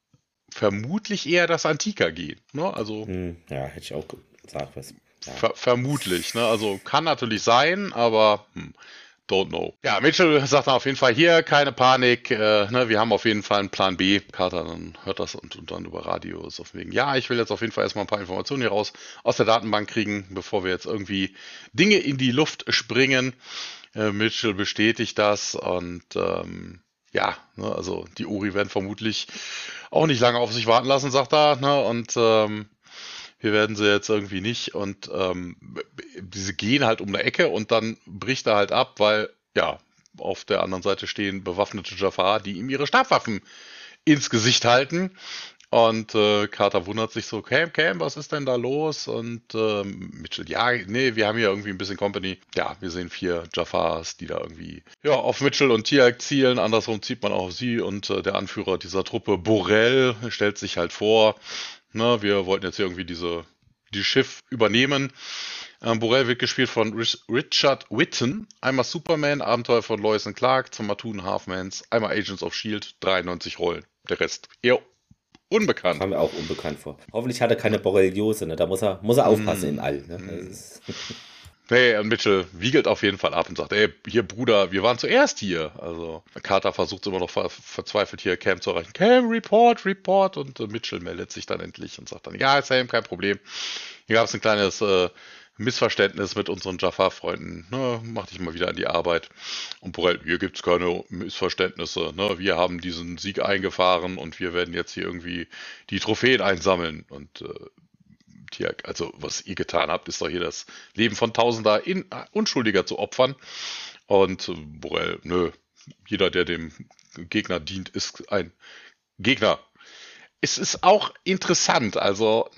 [SPEAKER 2] Vermutlich eher das Antika gehen. Ne? Also
[SPEAKER 1] Hm, ja, hätte ich auch gesagt, was. Ja.
[SPEAKER 2] ver vermutlich. Ne? Also kann natürlich sein, aber hm, don't know. Ja, Mitchell sagt dann auf jeden Fall hier, keine Panik, äh, ne, wir haben auf jeden Fall einen Plan B. Carter dann hört das und, und dann über Radio ist auf wegen, ja, ich will jetzt auf jeden Fall erstmal ein paar Informationen hier raus aus der Datenbank kriegen, bevor wir jetzt irgendwie Dinge in die Luft springen. Äh, Mitchell bestätigt das und ähm, ja, ne, also die Ori werden vermutlich auch nicht lange auf sich warten lassen, sagt er, ne, und ähm, wir werden sie jetzt irgendwie nicht und ähm, diese gehen halt um eine Ecke und dann bricht er halt ab, weil ja, auf der anderen Seite stehen bewaffnete Jafar, die ihm ihre Stabwaffen ins Gesicht halten. Und äh, Carter wundert sich so, Cam, Cam, was ist denn da los? Und ähm, Mitchell, ja, nee, wir haben hier irgendwie ein bisschen Company. Ja, wir sehen vier Jafars, die da irgendwie ja, auf Mitchell und Tiag zielen. Andersrum zieht man auch auf sie und äh, der Anführer dieser Truppe, Borel, stellt sich halt vor, na, wir wollten jetzt hier irgendwie diese die Schiff übernehmen. Ähm, Borel wird gespielt von Rich- Richard Whitten. Einmal Superman, Abenteuer von Lois und Clark, zweimal Two and a Half Mans, einmal Agents of Shield, dreiundneunzig Rollen. Der Rest eher unbekannt.
[SPEAKER 1] Kam mir auch unbekannt vor. Hoffentlich hat er keine Borreliose, ne? Da muss er, muss er aufpassen im All. Ne? Das ist,
[SPEAKER 2] Nee, und Mitchell wiegelt auf jeden Fall ab und sagt, ey, hier Bruder, wir waren zuerst hier. Also Carter versucht immer noch ver verzweifelt hier Cam zu erreichen. Cam, Report, Report. Und äh, Mitchell meldet sich dann endlich und sagt dann, ja, Sam, kein Problem. Hier gab es ein kleines äh, Missverständnis mit unseren Jafar-Freunden. Ne, mach dich mal wieder an die Arbeit. Und Borel, hier gibt's keine Missverständnisse. Ne? Wir haben diesen Sieg eingefahren und wir werden jetzt hier irgendwie die Trophäen einsammeln. Und äh, Tja, also was ihr getan habt, ist doch hier das Leben von Tausender in, äh, Unschuldiger zu opfern. Und äh, Borel, nö, jeder, der dem Gegner dient, ist ein Gegner. Es ist auch interessant, also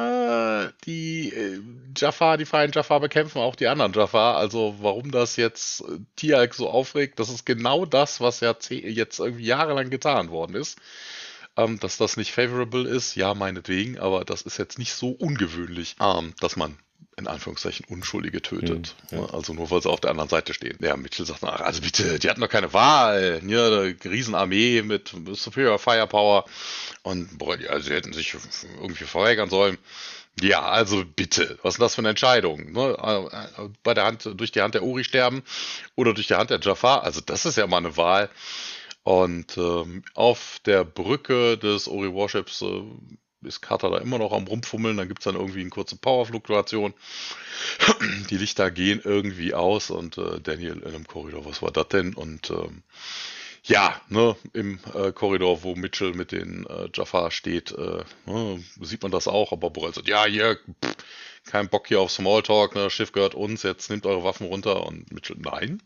[SPEAKER 2] na, die äh, Jafar, die freien Jafar bekämpfen auch die anderen Jafar. Also warum das jetzt äh, Tiag so aufregt, das ist genau das, was ja jetzt irgendwie jahrelang getan worden ist. Ähm, dass das nicht favorable ist, ja, meinetwegen, aber das ist jetzt nicht so ungewöhnlich, ähm, dass man in Anführungszeichen Unschuldige tötet.
[SPEAKER 1] ja.
[SPEAKER 2] Ne? Also nur weil sie auf der anderen Seite stehen. Ja, Mitchell sagt, ach, also bitte, die hatten doch keine Wahl. Ja, eine Riesenarmee mit Superior Firepower. Und boah, ja, sie hätten sich irgendwie verweigern sollen. Ja, also bitte, was ist denn das für eine Entscheidung? Ne? Bei der Hand, durch die Hand der Ori sterben oder durch die Hand der Jafar? Also das ist ja mal eine Wahl. Und ähm, auf der Brücke des Ori Warships äh, ist Carter da immer noch am Rumfummeln. Dann gibt es dann irgendwie eine kurze Powerfluktuation. Die Lichter gehen irgendwie aus und äh, Daniel in einem Korridor, was war das denn? Und ähm, ja, ne, im äh, Korridor, wo Mitchell mit den äh, Jafar steht, äh, ne, sieht man das auch. Aber Borel sagt, ja, hier, pff, kein Bock hier auf Smalltalk, ne, das Schiff gehört uns, jetzt nehmt eure Waffen runter. Und Mitchell, nein.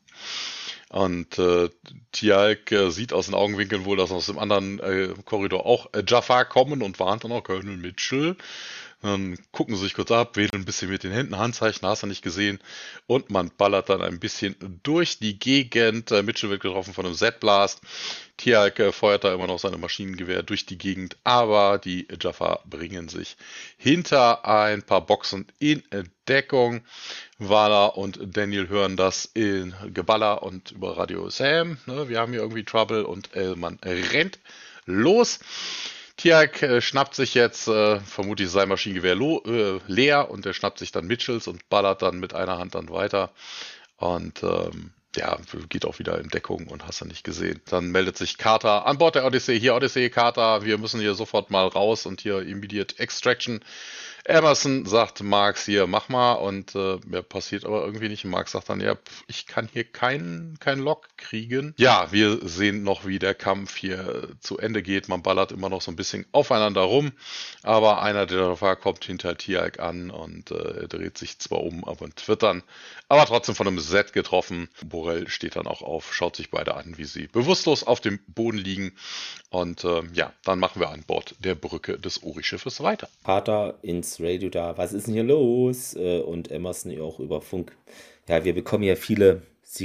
[SPEAKER 2] Und äh, Tialk äh, sieht aus den Augenwinkeln wohl, dass aus dem anderen äh, Korridor auch äh, Jafar kommen und warnt dann auch Colonel Mitchell. Dann gucken sie sich kurz ab, wedeln ein bisschen mit den Händen, Handzeichen, hast du nicht gesehen. Und man ballert dann ein bisschen durch die Gegend. Äh, Mitchell wird getroffen von einem Z-Blast. Tialk äh, feuert da immer noch seine Maschinengewehr durch die Gegend, aber die Jafar bringen sich hinter ein paar Boxen in Deckung. Vala und Daniel hören das in Geballer und über Radio Sam. Ne, wir haben hier irgendwie Trouble und äh, man rennt los. Tiag äh, schnappt sich jetzt äh, vermutlich sein Maschinengewehr äh, leer und er schnappt sich dann Mitchells und ballert dann mit einer Hand dann weiter. Und ähm, ja, geht auch wieder in Deckung und hast du nicht gesehen. Dann meldet sich Carter an Bord der Odyssey. Hier, Odyssey, Carter, wir müssen hier sofort mal raus und hier Immediate Extraction. Emerson sagt Marx hier, mach mal, und äh, ja, passiert aber irgendwie nicht. Marx sagt dann, ja, pf, ich kann hier keinen kein Log kriegen. Ja, wir sehen noch, wie der Kampf hier zu Ende geht. Man ballert immer noch so ein bisschen aufeinander rum, aber einer der Dörfer kommt hinter Tialk an und äh, er dreht sich zwar um, aber wird dann aber trotzdem von einem Set getroffen. Borel steht dann auch auf, schaut sich beide an, wie sie bewusstlos auf dem Boden liegen. Und äh, ja, dann machen wir an Bord der Brücke des Ori-Schiffes weiter.
[SPEAKER 1] Vater ins Radio da, was ist denn hier los? Äh, Und Emerson ja auch über Funk. Ja, wir bekommen ja viele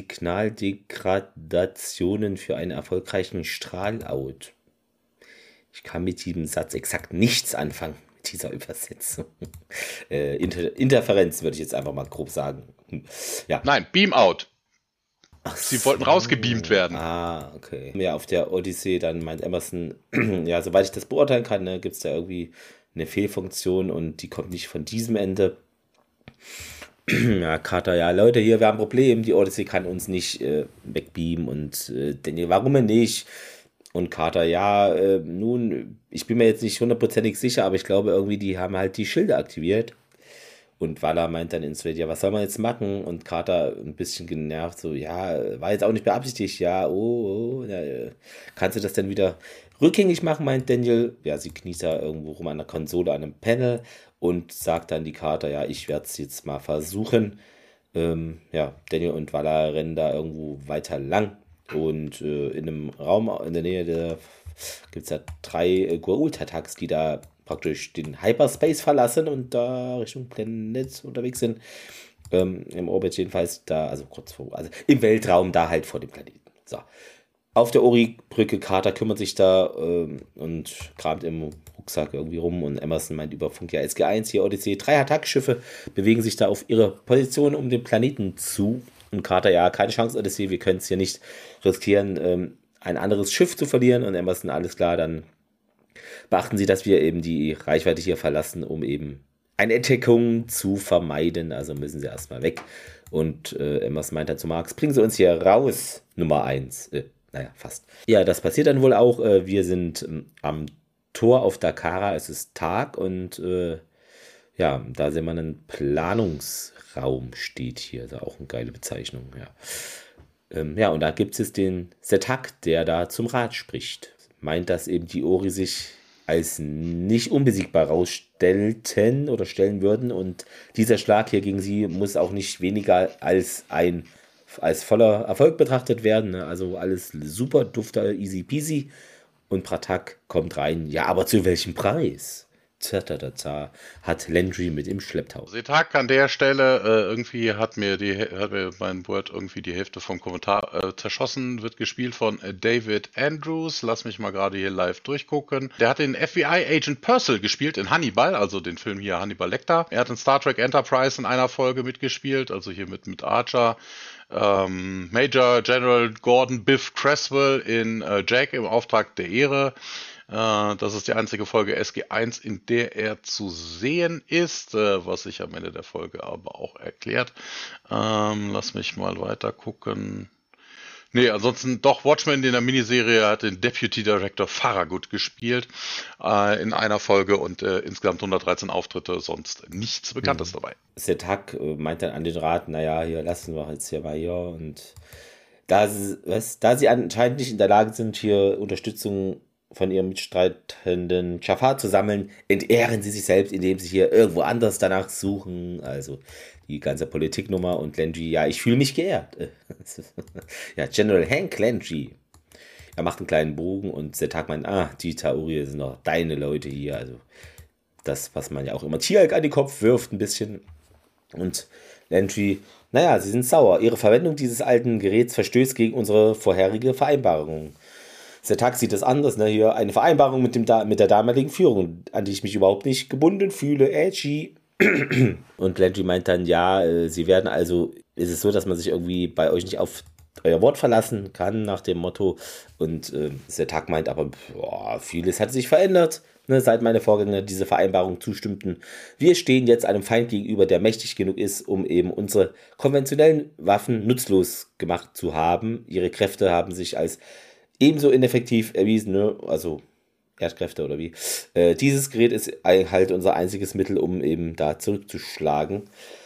[SPEAKER 1] Signaldegradationen für einen erfolgreichen Strahlout. Ich kann mit diesem Satz exakt nichts anfangen, mit dieser Übersetzung. Äh, Inter Interferenz würde ich jetzt einfach mal grob sagen. Ja.
[SPEAKER 2] Nein, Beam Out.
[SPEAKER 1] Ach
[SPEAKER 2] Sie wollten
[SPEAKER 1] so.
[SPEAKER 2] rausgebeamt werden.
[SPEAKER 1] Ah, okay. Ja, auf der Odyssee, dann meint Emerson, ja, soweit ich das beurteilen kann, ne, gibt es da irgendwie eine Fehlfunktion und die kommt nicht von diesem Ende. Ja, Carter, ja, Leute, hier, wir haben ein Problem, die Odyssey kann uns nicht äh, wegbeamen und äh, Daniel, warum denn nicht? Und Carter, ja, äh, nun, ich bin mir jetzt nicht hundertprozentig sicher, aber ich glaube irgendwie, die haben halt die Schilde aktiviert. Und Vala meint dann ins Radio, ja, was soll man jetzt machen? Und Carter ein bisschen genervt, so, ja, war jetzt auch nicht beabsichtigt, ja, oh, oh, ja, äh, kannst du das denn wieder rückgängig machen, meint Daniel. Ja, sie kniet da irgendwo rum an der Konsole, an einem Panel und sagt dann die Carter, ja, ich werde es jetzt mal versuchen. Ähm, ja, Daniel und Vala rennen da irgendwo weiter lang und äh, in einem Raum in der Nähe der gibt es ja drei äh, Goa'uld-Attacks, die da praktisch den Hyperspace verlassen und da Richtung Planet unterwegs sind. Ähm, Im Orbit jedenfalls, da, also kurz vor, also im Weltraum, da halt vor dem Planeten. So. Auf der Ori-Brücke, Carter kümmert sich da ähm, und kramt im Rucksack irgendwie rum und Emerson meint über Funk, ja, S G eins, hier Odyssee, drei Attackschiffe bewegen sich da auf ihre Position um den Planeten zu. Und Carter, ja, keine Chance, Odyssey, wir können es hier nicht riskieren, ähm, ein anderes Schiff zu verlieren. Und Emerson, alles klar, dann beachten Sie, dass wir eben die Reichweite hier verlassen, um eben eine Entdeckung zu vermeiden. Also müssen Sie erstmal weg. Und äh, Emerson meint dann zu Marx, bringen Sie uns hier raus, Nummer eins. Äh, naja, fast. Ja, das passiert dann wohl auch. Äh, wir sind ähm, am Tor auf Dakara. Es ist Tag und äh, ja, da sehen wir einen Planungsraum, steht hier. Also auch eine geile Bezeichnung, ja. Ähm, ja, und da gibt es den Setak, der da zum Rat spricht. Meint, dass eben die Ori sich als nicht unbesiegbar rausstellten oder stellen würden. Und dieser Schlag hier gegen sie muss auch nicht weniger als ein als voller Erfolg betrachtet werden. Ne? Also alles super, dufter, easy peasy. Und Pratak kommt rein. Ja, aber zu welchem Preis? Tata, hat Landry mit im Schlepptau.
[SPEAKER 2] Setak an der Stelle, äh, irgendwie hat mir die hat mir mein Word irgendwie die Hälfte vom Kommentar äh, zerschossen, wird gespielt von äh, David Andrews. Lass mich mal gerade hier live durchgucken. Der hat den F B I-Agent Purcell gespielt in Hannibal, also den Film hier Hannibal Lecter. Er hat in Star Trek Enterprise in einer Folge mitgespielt, also hier mit, mit Archer. Ähm, Major General Gordon Biff Creswell in äh, Jack im Auftrag der Ehre. Äh, das ist die einzige Folge S G eins, in der er zu sehen ist, äh, was sich am Ende der Folge aber auch erklärt. Ähm, lass mich mal weiter gucken. Nee, ansonsten doch Watchmen in der Miniserie hat den Deputy Director Farragut gespielt äh, in einer Folge und äh, insgesamt hundertdreizehn Auftritte, sonst nichts Bekanntes
[SPEAKER 1] Mhm.
[SPEAKER 2] dabei.
[SPEAKER 1] Setak äh, meint dann an den Rat, naja, hier lassen wir jetzt hier mal hier. Und da sie, was, da sie anscheinend nicht in der Lage sind, hier Unterstützung von ihrem mitstreitenden Jafar zu sammeln, entehren sie sich selbst, indem sie hier irgendwo anders danach suchen. Also die ganze Politiknummer und Landry, ja, ich fühle mich geehrt. Ja, General Hank Landry. Er macht einen kleinen Bogen und Setak meint, ah, die Tauri sind noch deine Leute hier. Also das, was man ja auch immer Tialk an den Kopf wirft, ein bisschen. Und Landry, naja, sie sind sauer. Ihre Verwendung dieses alten Geräts verstößt gegen unsere vorherige Vereinbarung. Setak sieht das anders, ne? Hier eine Vereinbarung mit, dem da mit der damaligen Führung, an die ich mich überhaupt nicht gebunden fühle. Edgy. Und Landry meint dann, ja, äh, sie werden also, ist es so, dass man sich irgendwie bei euch nicht auf euer Wort verlassen kann, nach dem Motto. Und äh, Setak meint aber, boah, vieles hat sich verändert. ne, seit meine Vorgänger diese Vereinbarung zustimmten. Wir stehen jetzt einem Feind gegenüber, der mächtig genug ist, um eben unsere konventionellen Waffen nutzlos gemacht zu haben. Ihre Kräfte haben sich als ebenso ineffektiv erwiesen, ne? Also Erdkräfte oder wie. Äh, dieses Gerät ist halt unser einziges Mittel, um eben da zurückzuschlagen.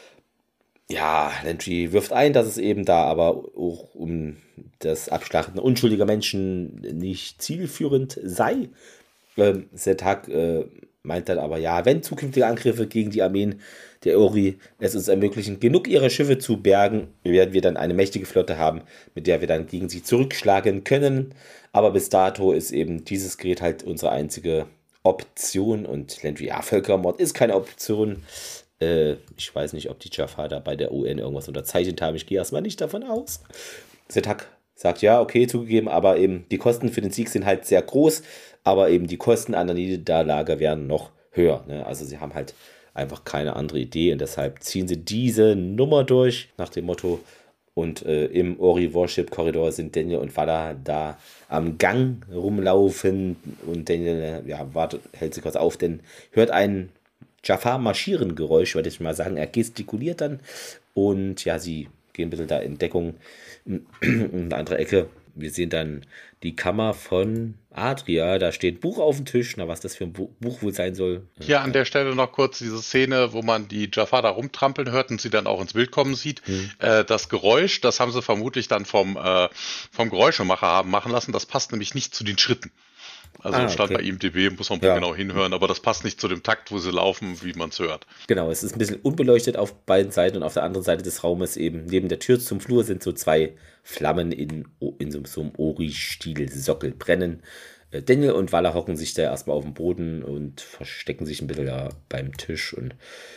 [SPEAKER 1] Ja, Landry wirft ein, dass es eben da aber auch um das Abschlachten unschuldiger Menschen nicht zielführend sei. Ähm, Setak äh, meint dann aber, ja, wenn zukünftige Angriffe gegen die Armeen der Ori es uns ermöglichen, genug ihrer Schiffe zu bergen, werden wir dann eine mächtige Flotte haben, mit der wir dann gegen sie zurückschlagen können. Aber bis dato ist eben dieses Gerät halt unsere einzige Option. Und Landry, ja, Völkermord ist keine Option. Äh, ich weiß nicht, ob die Jaffa da bei der U N irgendwas unterzeichnet haben. Ich gehe erstmal nicht davon aus. Setak sagt, ja, okay, zugegeben, aber eben die Kosten für den Sieg sind halt sehr groß, aber eben die Kosten an der Niederlage werden noch höher. Ne? Also sie haben halt einfach keine andere Idee und deshalb ziehen sie diese Nummer durch, nach dem Motto. Und äh, im Ori Warship Korridor sind Daniel und Vala da am Gang rumlaufen und Daniel, ja, wartet, hält sich kurz auf, denn hört ein Jaffa-Marschieren-Geräusch, würde ich mal sagen. Er gestikuliert dann und ja, sie gehen ein bisschen da in Deckung in eine andere Ecke. Wir sehen dann die Kammer von Adria, da steht ein Buch auf dem Tisch, na was das für ein Bu- Buch wohl sein soll.
[SPEAKER 2] Hier an der Stelle noch kurz diese Szene, wo man die Jaffa da rumtrampeln hört und sie dann auch ins Bild kommen sieht.
[SPEAKER 1] Hm.
[SPEAKER 2] Äh, das Geräusch, das haben sie vermutlich dann vom, äh, vom Geräuschemacher haben machen lassen, das passt nämlich nicht zu den Schritten. Also
[SPEAKER 1] Ah,
[SPEAKER 2] stand
[SPEAKER 1] okay.
[SPEAKER 2] bei I M D B, muss man
[SPEAKER 1] Ja.
[SPEAKER 2] genau hinhören, aber das passt nicht zu dem Takt, wo sie laufen, wie man es hört.
[SPEAKER 1] Genau, es ist ein bisschen unbeleuchtet auf beiden Seiten und auf der anderen Seite des Raumes eben neben der Tür zum Flur sind so zwei Flammen in, in so, so einem Ori-Stil-Sockel brennen. Äh, Daniel und Vala hocken sich da erstmal auf dem Boden und verstecken sich ein bisschen da beim Tisch und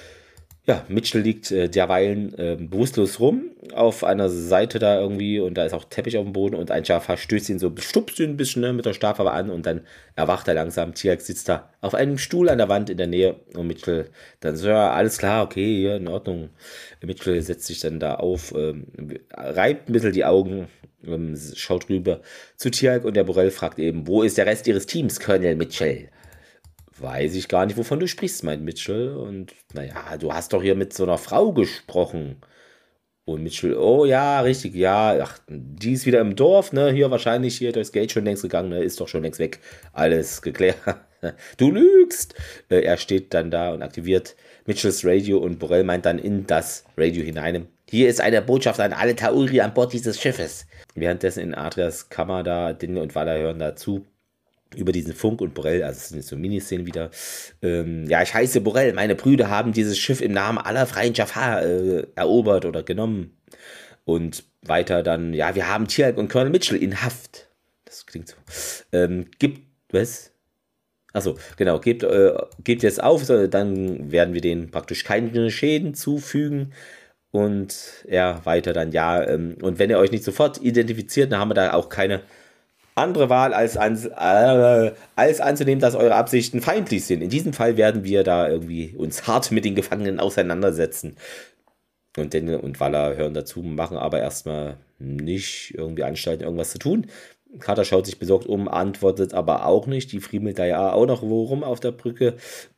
[SPEAKER 1] ja, Mitchell liegt äh, derweilen äh, bewusstlos rum auf einer Seite da irgendwie und da ist auch Teppich auf dem Boden und ein Jaffa stößt ihn so, stupst ihn ein bisschen ne, mit der Stabwache an und dann erwacht er langsam. Tiak sitzt da auf einem Stuhl an der Wand in der Nähe und Mitchell dann so, ja, alles klar, okay, hier, in Ordnung. Mitchell setzt sich dann da auf, ähm, reibt ein bisschen die Augen, ähm, schaut rüber zu Tiak und der Borel fragt eben, wo ist der Rest ihres Teams, Colonel Mitchell? Weiß ich gar nicht, wovon du sprichst, meint Mitchell. Und naja, du hast doch hier mit so einer Frau gesprochen. Und Mitchell, oh ja, richtig, ja, ach, die ist wieder im Dorf, ne, hier wahrscheinlich hier durchs Gate schon längst gegangen, ne, ist doch schon längst weg. Alles geklärt. Du lügst! Äh, er steht dann da und aktiviert Mitchells Radio und Borel meint dann in das Radio hinein. Hier ist eine Botschaft an alle Tauri an Bord dieses Schiffes. Währenddessen in Adrias Kammer da, Daniel und Vala hören dazu. Über diesen Funk und Borel, also es sind jetzt so Miniszenen wieder. Ähm, ja, ich heiße Borel, meine Brüder haben dieses Schiff im Namen aller freien Jaffa äh, erobert oder genommen. Und weiter dann, ja, wir haben Tiak und Colonel Mitchell in Haft. Das klingt so. Ähm, gibt, was? Achso, genau, gebt, äh, gebt jetzt auf, so, dann werden wir denen praktisch keine Schäden zufügen. Und ja, weiter dann, ja, ähm, und wenn ihr euch nicht sofort identifiziert, dann haben wir da auch keine andere Wahl, als, an, äh, als anzunehmen, dass eure Absichten feindlich sind. In diesem Fall werden wir da irgendwie uns hart mit den Gefangenen auseinandersetzen. Und Daniel und Vala hören dazu, machen aber erstmal nicht irgendwie Anstalten, irgendwas zu tun. Carter schaut sich besorgt um, antwortet aber auch nicht. Die friemelt da ja auch noch wo rum auf der Brücke.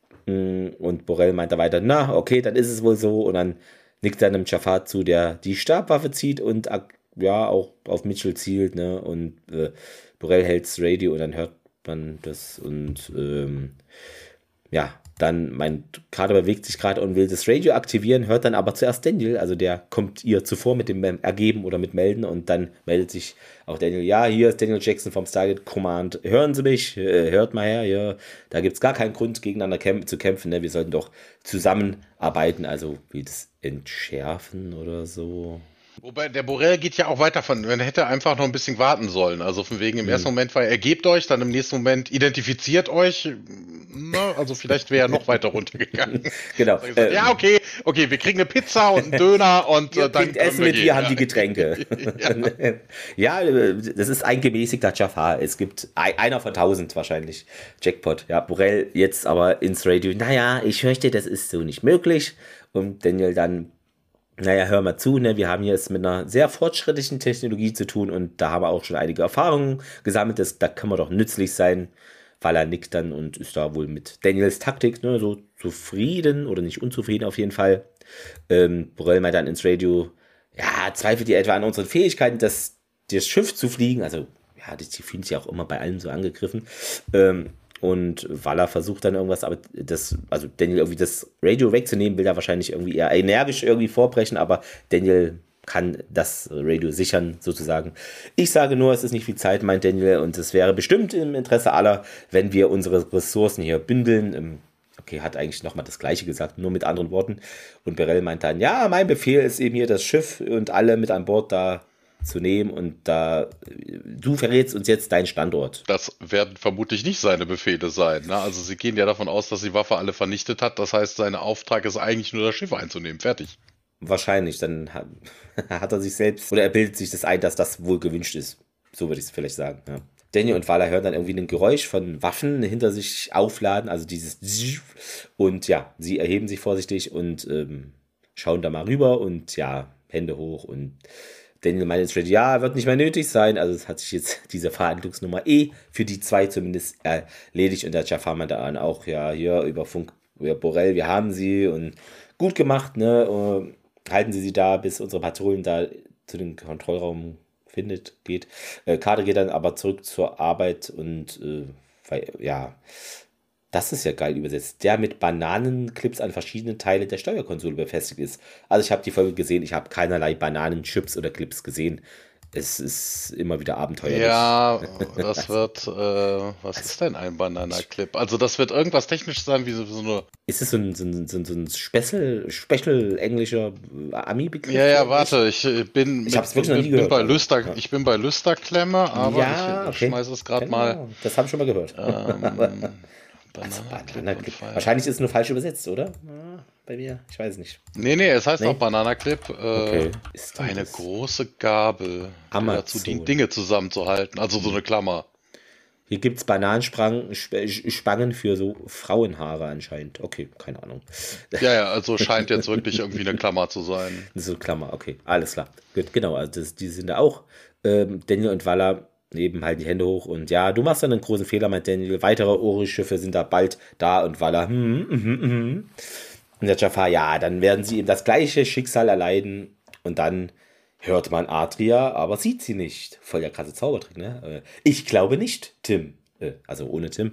[SPEAKER 1] Und Borel meint da weiter, na, okay, dann ist es wohl so. Und dann nickt er einem Jaffa zu, der die Stabwaffe zieht und ja, auch auf Mitchell zielt, ne, und äh, Borel hält's Radio und dann hört man das und ähm, ja, dann mein Kader bewegt sich gerade und will das Radio aktivieren, hört dann aber zuerst Daniel, also der kommt ihr zuvor mit dem Ergeben oder mit Melden und dann meldet sich auch Daniel, ja, hier ist Daniel Jackson vom Stargate Command, hören Sie mich, äh, hört mal her, ja, da gibt's gar keinen Grund gegeneinander kämp- zu kämpfen, ne? Wir sollten doch zusammenarbeiten, also wie das entschärfen oder so.
[SPEAKER 2] Wobei, der Borel geht ja auch weiter von, man hätte einfach noch ein bisschen warten sollen. Also von wegen, im
[SPEAKER 1] Hm.
[SPEAKER 2] ersten Moment war er, ergebt euch, dann im nächsten Moment identifiziert euch. Na, also vielleicht wäre er noch weiter runtergegangen.
[SPEAKER 1] Genau.
[SPEAKER 2] Gesagt, ähm, ja, okay, okay, wir kriegen eine Pizza und einen Döner und
[SPEAKER 1] Ihr
[SPEAKER 2] äh, dann
[SPEAKER 1] kriegt Essen mit,
[SPEAKER 2] gehen.
[SPEAKER 1] wir haben die Getränke.
[SPEAKER 2] Ja.
[SPEAKER 1] Ja, das ist ein gemäßigter Jaffa. Es gibt ein, einer von tausend wahrscheinlich. Jackpot. Ja, Borel jetzt aber ins Radio. Naja, ich fürchte, das ist so nicht möglich. Und Daniel dann, naja, hör mal zu, ne? Wir haben hier es mit einer sehr fortschrittlichen Technologie zu tun und da haben wir auch schon einige Erfahrungen gesammelt. Das, da kann man doch nützlich sein. Valar nickt dann und ist da wohl mit Daniels Taktik, ne, so zufrieden oder nicht unzufrieden auf jeden Fall. Ähm, Borrell meint dann ins Radio, ja, zweifelt ihr etwa an unseren Fähigkeiten, das, das Schiff zu fliegen? Also, ja, die, die fühlen sich ja auch immer bei allem so angegriffen. Ähm, und Valar versucht dann irgendwas, aber das, also Daniel irgendwie das Radio wegzunehmen, will da wahrscheinlich irgendwie eher energisch irgendwie vorbrechen, aber Daniel kann das Radio sichern, sozusagen. Ich sage nur, es ist nicht viel Zeit, meint Daniel, und es wäre bestimmt im Interesse aller, wenn wir unsere Ressourcen hier bündeln. Okay, hat eigentlich nochmal das Gleiche gesagt, nur mit anderen Worten. Und Borrell meint dann, ja, mein Befehl ist eben hier das Schiff und alle mit an Bord da zu nehmen und da, du verrätst uns jetzt deinen Standort.
[SPEAKER 2] Das werden vermutlich nicht seine Befehle sein. Ne? Also sie gehen ja davon aus, dass die Waffe alle vernichtet hat. Das heißt, sein Auftrag ist eigentlich nur das Schiff einzunehmen. Fertig.
[SPEAKER 1] Wahrscheinlich, dann hat, hat er sich selbst, oder er bildet sich das ein, dass das wohl gewünscht ist. So würde ich es vielleicht sagen. Ja. Daniel und Valar hören dann irgendwie ein Geräusch von Waffen hinter sich aufladen, also dieses und ja, sie erheben sich vorsichtig und ähm, schauen da mal rüber und ja, Hände hoch und Daniel meint jetzt, ja, wird nicht mehr nötig sein, also es hat sich jetzt diese Verhandlungsnummer eh für die zwei zumindest erledigt und der Jafar meint dann auch, ja, hier über Funk, über Borrell, wir haben sie und gut gemacht, ne, halten Sie sie da, bis unsere Patrouillen da zu dem Kontrollraum findet, geht. Äh, Kader geht dann aber zurück zur Arbeit und äh, weil, ja, das ist ja geil übersetzt, der mit Bananenclips an verschiedenen Teilen der Steuerkonsole befestigt ist. Also ich habe die Folge gesehen, ich habe keinerlei Bananenchips oder Clips gesehen. Es ist immer wieder abenteuerlich.
[SPEAKER 2] Ja, das wird, äh, was ist denn ein Banana-Clip? Also das wird irgendwas technisch sein, wie so, so eine...
[SPEAKER 1] Ist es so ein, so ein, so ein, so ein Special, Special englischer Ami-Begriff?
[SPEAKER 2] Ja, ja, warte, ich bin,
[SPEAKER 1] ich hab's wirklich noch nie
[SPEAKER 2] bin,
[SPEAKER 1] gehört,
[SPEAKER 2] bin bei
[SPEAKER 1] also.
[SPEAKER 2] Lüster,
[SPEAKER 1] Ja.
[SPEAKER 2] ich bin bei Lüsterklemme, aber
[SPEAKER 1] ja,
[SPEAKER 2] ich,
[SPEAKER 1] okay.
[SPEAKER 2] schmeiße es gerade
[SPEAKER 1] genau.
[SPEAKER 2] mal.
[SPEAKER 1] Das habe ich schon mal gehört.
[SPEAKER 2] Ähm,
[SPEAKER 1] Also,
[SPEAKER 2] Banana-Clip
[SPEAKER 1] Banana-Clip.
[SPEAKER 2] und Fire.
[SPEAKER 1] Wahrscheinlich ist es nur falsch übersetzt, oder? Ja, bei mir, ich weiß nicht.
[SPEAKER 2] Nee, nee, es heißt
[SPEAKER 1] Nee?
[SPEAKER 2] auch Banana-Clip. Äh,
[SPEAKER 1] Okay. Ist denn
[SPEAKER 2] eine
[SPEAKER 1] das?
[SPEAKER 2] große Gabel, die
[SPEAKER 1] Amazon.
[SPEAKER 2] dazu dient, Dinge zusammenzuhalten. Also so eine Klammer.
[SPEAKER 1] Hier gibt es Bananenspangen Sp- Spangen für so Frauenhaare anscheinend. Okay, keine Ahnung.
[SPEAKER 2] Ja, ja, also scheint jetzt wirklich irgendwie eine Klammer zu sein.
[SPEAKER 1] Das ist so eine Klammer, okay, alles klar. Gut, genau, also das, die sind da auch. Ähm, Daniel und Valar eben halten die Hände hoch und ja, du machst dann einen großen Fehler, meint Daniel. Weitere Ori-Schiffe sind da bald da und Valar, hm, hm, hm, hm. Und der Jafar, ja, dann werden sie eben das gleiche Schicksal erleiden und dann hört man Adria, aber sieht sie nicht. Voll der krasse Zaubertrick, ne? Ich glaube nicht, Tim. Also ohne Tim.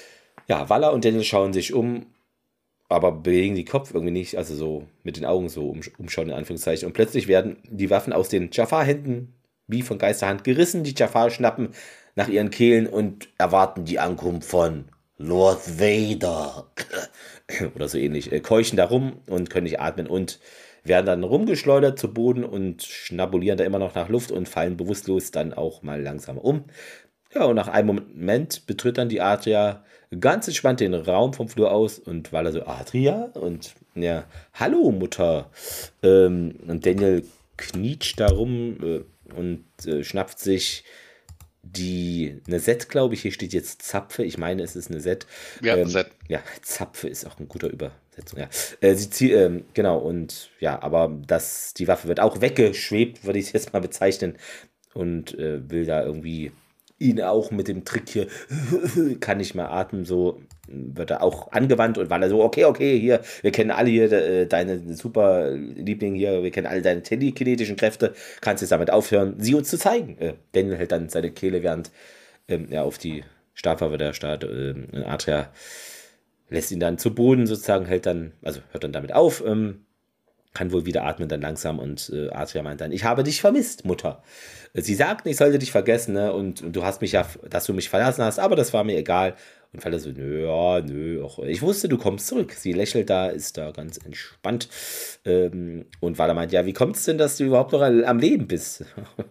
[SPEAKER 1] Ja, Valar und Daniel schauen sich um, aber bewegen die Kopf irgendwie nicht, also so mit den Augen so umschauen in Anführungszeichen. Und plötzlich werden die Waffen aus den Jafar-Händen wie von Geisterhand gerissen. Die Jafar schnappen nach ihren Kehlen und erwarten die Ankunft von Lord Vader. Oder so ähnlich. Keuchen da rum und können nicht atmen und werden dann rumgeschleudert zu Boden und schnabulieren da immer noch nach Luft und fallen bewusstlos dann auch mal langsam um. Ja, und nach einem Moment betritt dann die Adria ganz entspannt den Raum vom Flur aus und weil er so, Adria? Und ja, hallo Mutter. Ähm, und Daniel knietscht da rum äh, und äh, schnappt sich die, eine Set, glaube ich, hier steht jetzt Zapfe, ich meine, es ist eine Set.
[SPEAKER 2] Ja,
[SPEAKER 1] ähm,
[SPEAKER 2] Set.
[SPEAKER 1] Ja, Zapfe ist auch ein guter Übersetzung, ja. Äh, sie zieht, ähm, genau, und ja, aber das, die Waffe wird auch weggeschwebt, würde ich es jetzt mal bezeichnen, und äh, will da irgendwie ihn auch mit dem Trick hier, kann nicht mehr atmen, so wird er auch angewandt und weil er so, okay, okay, hier, wir kennen alle hier de, deine super Liebling hier, wir kennen alle deine telekinetischen Kräfte, kannst jetzt damit aufhören, sie uns zu zeigen. Äh, Daniel hält dann seine Kehle, während ähm, er auf die Stabwaffe der Stadt, äh, Adria lässt ihn dann zu Boden sozusagen, hält dann, also hört dann damit auf, ähm, kann wohl wieder atmen dann langsam und äh, Adria meint dann, ich habe dich vermisst, Mutter. Sie sagten, ich sollte dich vergessen, ne? Und, und du hast mich ja, dass du mich verlassen hast, aber das war mir egal. Und Valar so, nö, ja, nö, auch, ich wusste, du kommst zurück. Sie lächelt da, ist da ganz entspannt. Ähm, und Valar meint, ja, wie kommt es denn, dass du überhaupt noch am Leben bist?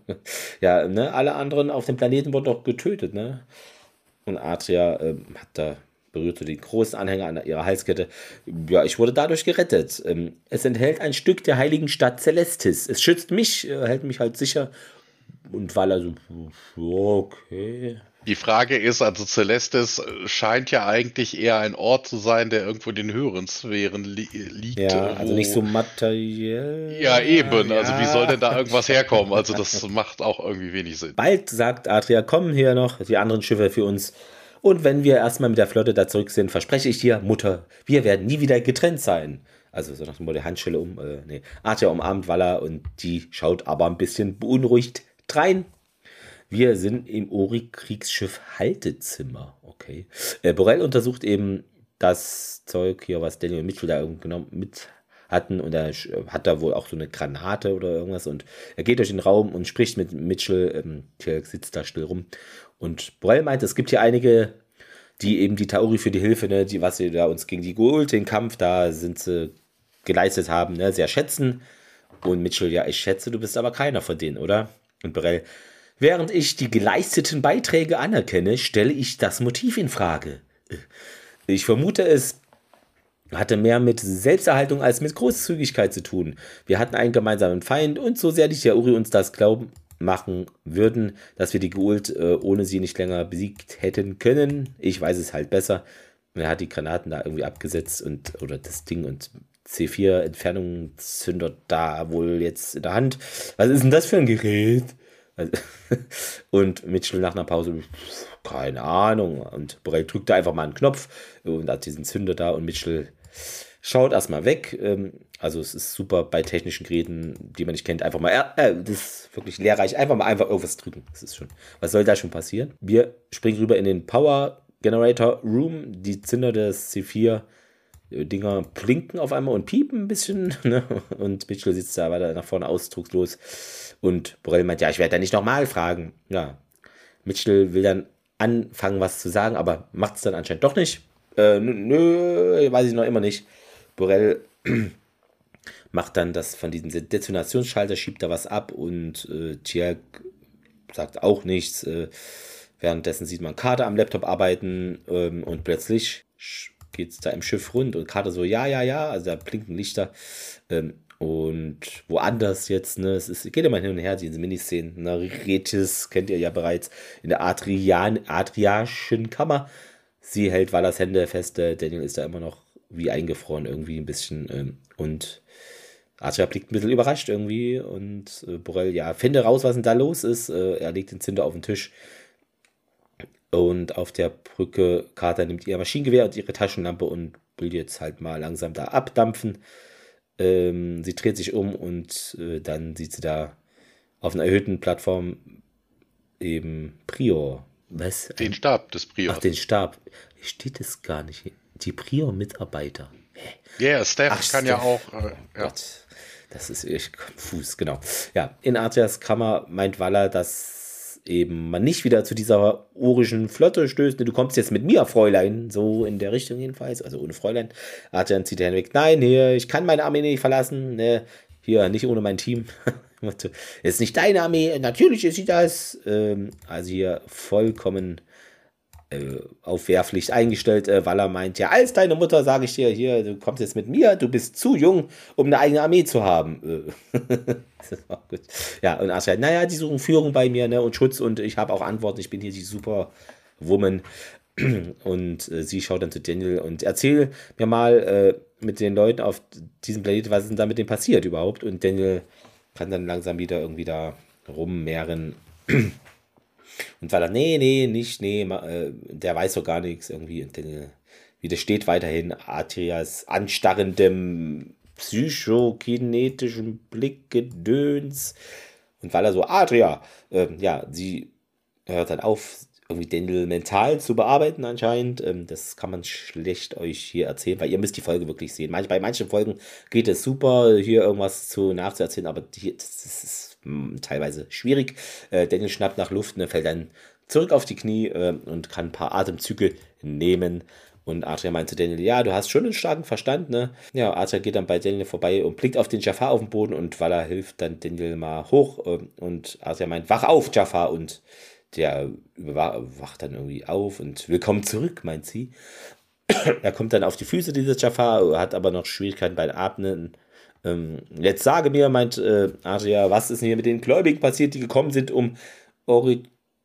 [SPEAKER 1] Ja, ne, alle anderen auf dem Planeten wurden doch getötet, ne? Und Adria ähm, hat da berührte den großen Anhänger an ihrer Halskette. Ja, ich wurde dadurch gerettet. Ähm, es enthält ein Stück der heiligen Stadt Celestis. Es schützt mich, äh, hält mich halt sicher. Und Valar so, okay.
[SPEAKER 2] Die Frage ist, also Celestis scheint ja eigentlich eher ein Ort zu sein, der irgendwo in den höheren Sphären li liegt.
[SPEAKER 1] Ja, also
[SPEAKER 2] wo,
[SPEAKER 1] nicht so materiell.
[SPEAKER 2] Ja, eben.
[SPEAKER 1] Ja.
[SPEAKER 2] Also wie soll denn da irgendwas herkommen? Also das macht auch irgendwie wenig Sinn.
[SPEAKER 1] Bald sagt Adria, kommen hier noch die anderen Schiffe für uns. Und wenn wir erstmal mit der Flotte da zurück sind, verspreche ich dir, Mutter, wir werden nie wieder getrennt sein. Also so nach dem Motto, Handschelle um, äh, nee, Archer umarmt Vala und die schaut aber ein bisschen beunruhigt drein. Wir sind im Ori-Kriegsschiff Haltezimmer, okay. Äh, Borel untersucht eben das Zeug hier, was Daniel und Mitchell da genommen mit hatten und er hat da wohl auch so eine Granate oder irgendwas und er geht durch den Raum und spricht mit Mitchell, ähm, Teal'c sitzt da still rum und Borel meint, es gibt hier einige, die eben die Tauri für die Hilfe, ne, die, was sie da uns gegen die Goa'uld, den Kampf da sind sie geleistet haben, ne, sehr schätzen und Mitchell, ja, ich schätze, du bist aber keiner von denen, oder? Und Borel, während ich die geleisteten Beiträge anerkenne, stelle ich das Motiv in Frage. Ich vermute, es hatte mehr mit Selbsterhaltung als mit Großzügigkeit zu tun. Wir hatten einen gemeinsamen Feind und so sehr die Tauri uns das glauben machen würden, dass wir die Goa'uld äh, ohne sie nicht länger besiegt hätten können. Ich weiß es halt besser. Und er hat die Granaten da irgendwie abgesetzt und oder das Ding und C vier Entfernungszünder da wohl jetzt in der Hand. Was ist denn das für ein Gerät? Und Mitchell nach einer Pause, keine Ahnung. Und Borel drückt da einfach mal einen Knopf und hat diesen Zünder da und Mitchell schaut erstmal weg. Also es ist super bei technischen Geräten, die man nicht kennt, einfach mal, äh, das ist wirklich lehrreich, einfach mal einfach irgendwas drücken. Das ist schon, was soll da schon passieren? Wir springen rüber in den Power Generator Room. Die Zünder des C vier Dinger blinken auf einmal und piepen ein bisschen. Ne? Und Mitchell sitzt da weiter nach vorne ausdruckslos. Und Borel meint, ja, ich werde da nicht nochmal fragen. Ja, Mitchell will dann anfangen, was zu sagen, aber macht es dann anscheinend doch nicht. Äh, nö, weiß ich noch immer nicht. Borel macht dann das von diesem Detonationsschalter, schiebt da was ab und äh, Teal'c sagt auch nichts. Äh, währenddessen sieht man Carter am Laptop arbeiten ähm, und plötzlich geht es da im Schiff rund und Carter so, ja, ja, ja, also da blinken Lichter. Ähm, und woanders jetzt, ne, es ist, geht immer hin und her, diese Miniszenen, ne, Regis kennt ihr ja bereits in der Adrian, Adriaschen Kammer. Sie hält Valas Hände fest, äh, Daniel ist da immer noch wie eingefroren irgendwie ein bisschen ähm, und Archer blickt ein bisschen überrascht irgendwie und äh, Borel, ja, finde raus, was denn da los ist. Äh, er legt den Zünder auf den Tisch und auf der Brücke, Carter nimmt ihr Maschinengewehr und ihre Taschenlampe und will jetzt halt mal langsam da abdampfen. Ähm, sie dreht sich um und äh, dann sieht sie da auf einer erhöhten Plattform eben Prior. Was?
[SPEAKER 2] Den Stab des Priors.
[SPEAKER 1] Ach, den Stab. Hier steht es gar nicht. Die Prior-Mitarbeiter.
[SPEAKER 2] Ja, yeah, Steph
[SPEAKER 1] Ach,
[SPEAKER 2] kann
[SPEAKER 1] Steph.
[SPEAKER 2] ja auch. Äh,
[SPEAKER 1] Oh
[SPEAKER 2] ja.
[SPEAKER 1] Gott, das ist echt konfus, genau. Ja, in Arthas Kammer meint Vala, dass eben man nicht wieder zu dieser urischen Flotte stößt. Du kommst jetzt mit mir, Fräulein, so in der Richtung jedenfalls, also ohne Fräulein. Arthur zieht die Hände weg. Nein, hier, ich kann meine Armee nicht verlassen. Ne, hier, nicht ohne mein Team. Ist nicht deine Armee, natürlich ist sie das. Ähm, also hier vollkommen äh, auf Wehrpflicht eingestellt. Äh, Vala meint, ja, als deine Mutter sage ich dir, hier, du kommst jetzt mit mir, du bist zu jung, um eine eigene Armee zu haben. Äh, das war gut. Ja, und Arthur, naja, die suchen Führung bei mir, ne, und Schutz und ich habe auch Antworten, ich bin hier die Superwoman. Und äh, sie schaut dann zu Daniel und erzähl mir mal äh, mit den Leuten auf diesem Planeten, was ist denn da mit dem passiert überhaupt? Und Daniel kann dann langsam wieder irgendwie da rummehren. Und war dann, nee, nee, nicht, nee, äh, der weiß doch gar nichts irgendwie. Und Daniel widersteht weiterhin Adrias anstarrendem psychokinetischen Blickgedöns. Und weil er so, Adria, äh, ja, sie hört dann auf, irgendwie Daniel mental zu bearbeiten anscheinend. Ähm, das kann man schlecht euch hier erzählen, weil ihr müsst die Folge wirklich sehen. Manch, bei manchen Folgen geht es super, hier irgendwas zu nachzuerzählen, aber hier, das, das ist mh, teilweise schwierig. Äh, Daniel schnappt nach Luft, ne, fällt dann zurück auf die Knie äh, und kann ein paar Atemzüge nehmen. Und Arthur meinte Daniel, ja, du hast schon einen starken Verstand, ne? Ja, Arthur geht dann bei Daniel vorbei und blickt auf den Jafar auf dem Boden und Vala hilft dann Daniel mal hoch äh, und Arthur meint, wach auf, Jafar, und der wacht dann irgendwie auf und willkommen zurück, meint sie. Er kommt dann auf die Füße, dieser Jafar, hat aber noch Schwierigkeiten beim Atmen. Ähm, jetzt sage mir, meint äh, Arthur, was ist denn hier mit den Gläubigen passiert, die gekommen sind, um Origin,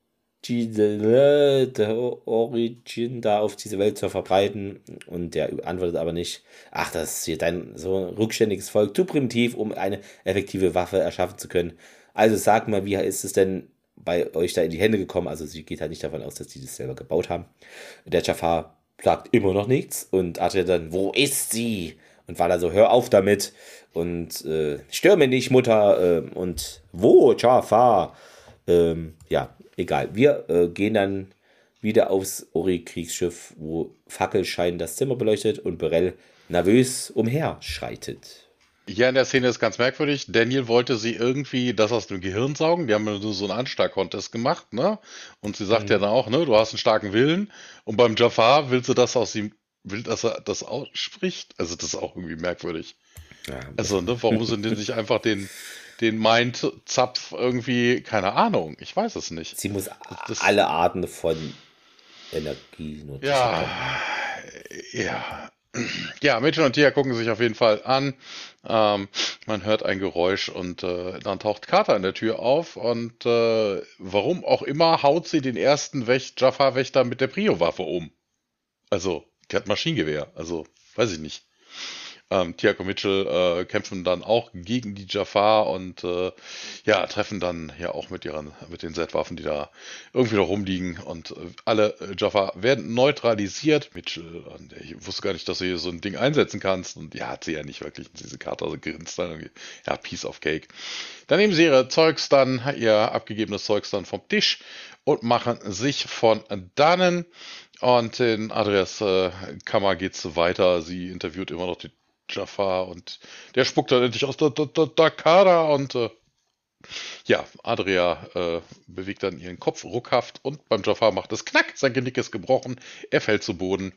[SPEAKER 1] Origin da auf diese Welt zu verbreiten? Und der antwortet aber nicht, ach, das ist hier dein so ein rückständiges Volk, zu primitiv, um eine effektive Waffe erschaffen zu können. Also sag mal, wie ist es denn bei euch da in die Hände gekommen. Also sie geht halt nicht davon aus, dass die das selber gebaut haben. Der Jafar sagt immer noch nichts und Adria dann, wo ist sie? Und war da so, hör auf damit und äh, stürme nicht, Mutter. Äh, und wo, Jafar? Ähm, ja, egal. Wir äh, gehen dann wieder aufs Ori-Kriegsschiff, wo Fackelschein das Zimmer beleuchtet und Burrell nervös umher schreitet.
[SPEAKER 2] Ja, in der Szene ist ganz merkwürdig. Daniel wollte sie irgendwie das aus dem Gehirn saugen. Die haben ja nur so einen Anstarr-Contest gemacht, ne? Und sie sagt ja dann auch, ne, du hast einen starken Willen. Und beim Jafar will sie das aus ihm, will, dass er das ausspricht. Also das ist auch irgendwie merkwürdig.
[SPEAKER 1] Ja,
[SPEAKER 2] Also, ne, warum sind die nicht einfach den, den Mind-Zapf irgendwie, keine Ahnung, ich weiß es nicht.
[SPEAKER 1] sie muss
[SPEAKER 2] Das,
[SPEAKER 1] alle Arten von Energie nutzen.
[SPEAKER 2] ja, ja. Ja, Mitchell und Tia gucken sich auf jeden Fall an. Ähm, man hört ein Geräusch und äh, dann taucht Carter an der Tür auf und äh, warum auch immer haut sie den ersten Wächt Jafar-Wächter mit der Prio-Waffe um. Also, die hat Maschinengewehr, also weiß ich nicht. Ähm, Tiak und Mitchell äh, kämpfen dann auch gegen die Jafar und äh, ja, treffen dann ja auch mit ihren, mit den Z-Waffen, die da irgendwie noch rumliegen. Und äh, alle äh, Jafar werden neutralisiert. Mitchell, und ich wusste gar nicht, dass du hier so ein Ding einsetzen kannst. Und ja, hat sie ja nicht wirklich diese Karte, also grinst dann irgendwie. Ja, Piece of Cake. Dann nehmen sie ihre Zeugs dann, ihr abgegebenes Zeugs dann vom Tisch und machen sich von dannen. Und in Adrias äh, Kammer geht's weiter. Sie interviewt immer noch die Jafar und der spuckt dann endlich aus der Dakara und äh, ja, Adria äh, bewegt dann ihren Kopf ruckhaft und beim Jafar macht es knack, sein Genick ist gebrochen, er fällt zu Boden.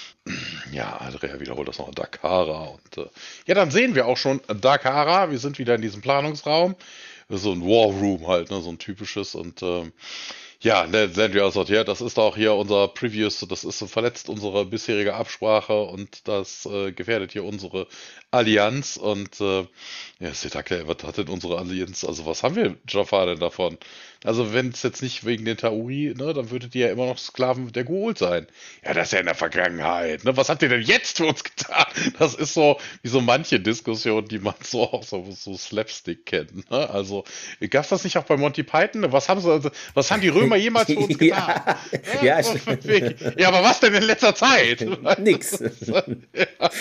[SPEAKER 2] Ja, Adria wiederholt das noch, Dakara und äh, ja, dann sehen wir auch schon Dakara, wir sind wieder in diesem Planungsraum, so ein War Room halt, ne, so ein typisches und ähm, ja, Landry auch sagt, ja, das ist auch hier unser Previous, das ist verletzt unsere bisherige Absprache und das äh, gefährdet hier unsere Allianz und äh, ja, Setakle, was hat denn unsere Allianz, also was haben wir Jafar denn davon? Also wenn es jetzt nicht wegen den Tauri, ne, dann würdet ihr ja immer noch Sklaven der Goa'uld sein. Ja, das ist ja in der Vergangenheit, ne, was habt ihr denn jetzt für uns getan? Das ist so, wie so manche Diskussionen, die man so auch so, so Slapstick kennt, ne, also gab es das nicht auch bei Monty Python? Was haben sie, also, was haben die Römer jemals für uns getan?
[SPEAKER 1] ja,
[SPEAKER 2] Ja, ja, aber was denn in letzter Zeit?
[SPEAKER 1] nix.
[SPEAKER 2] Ja.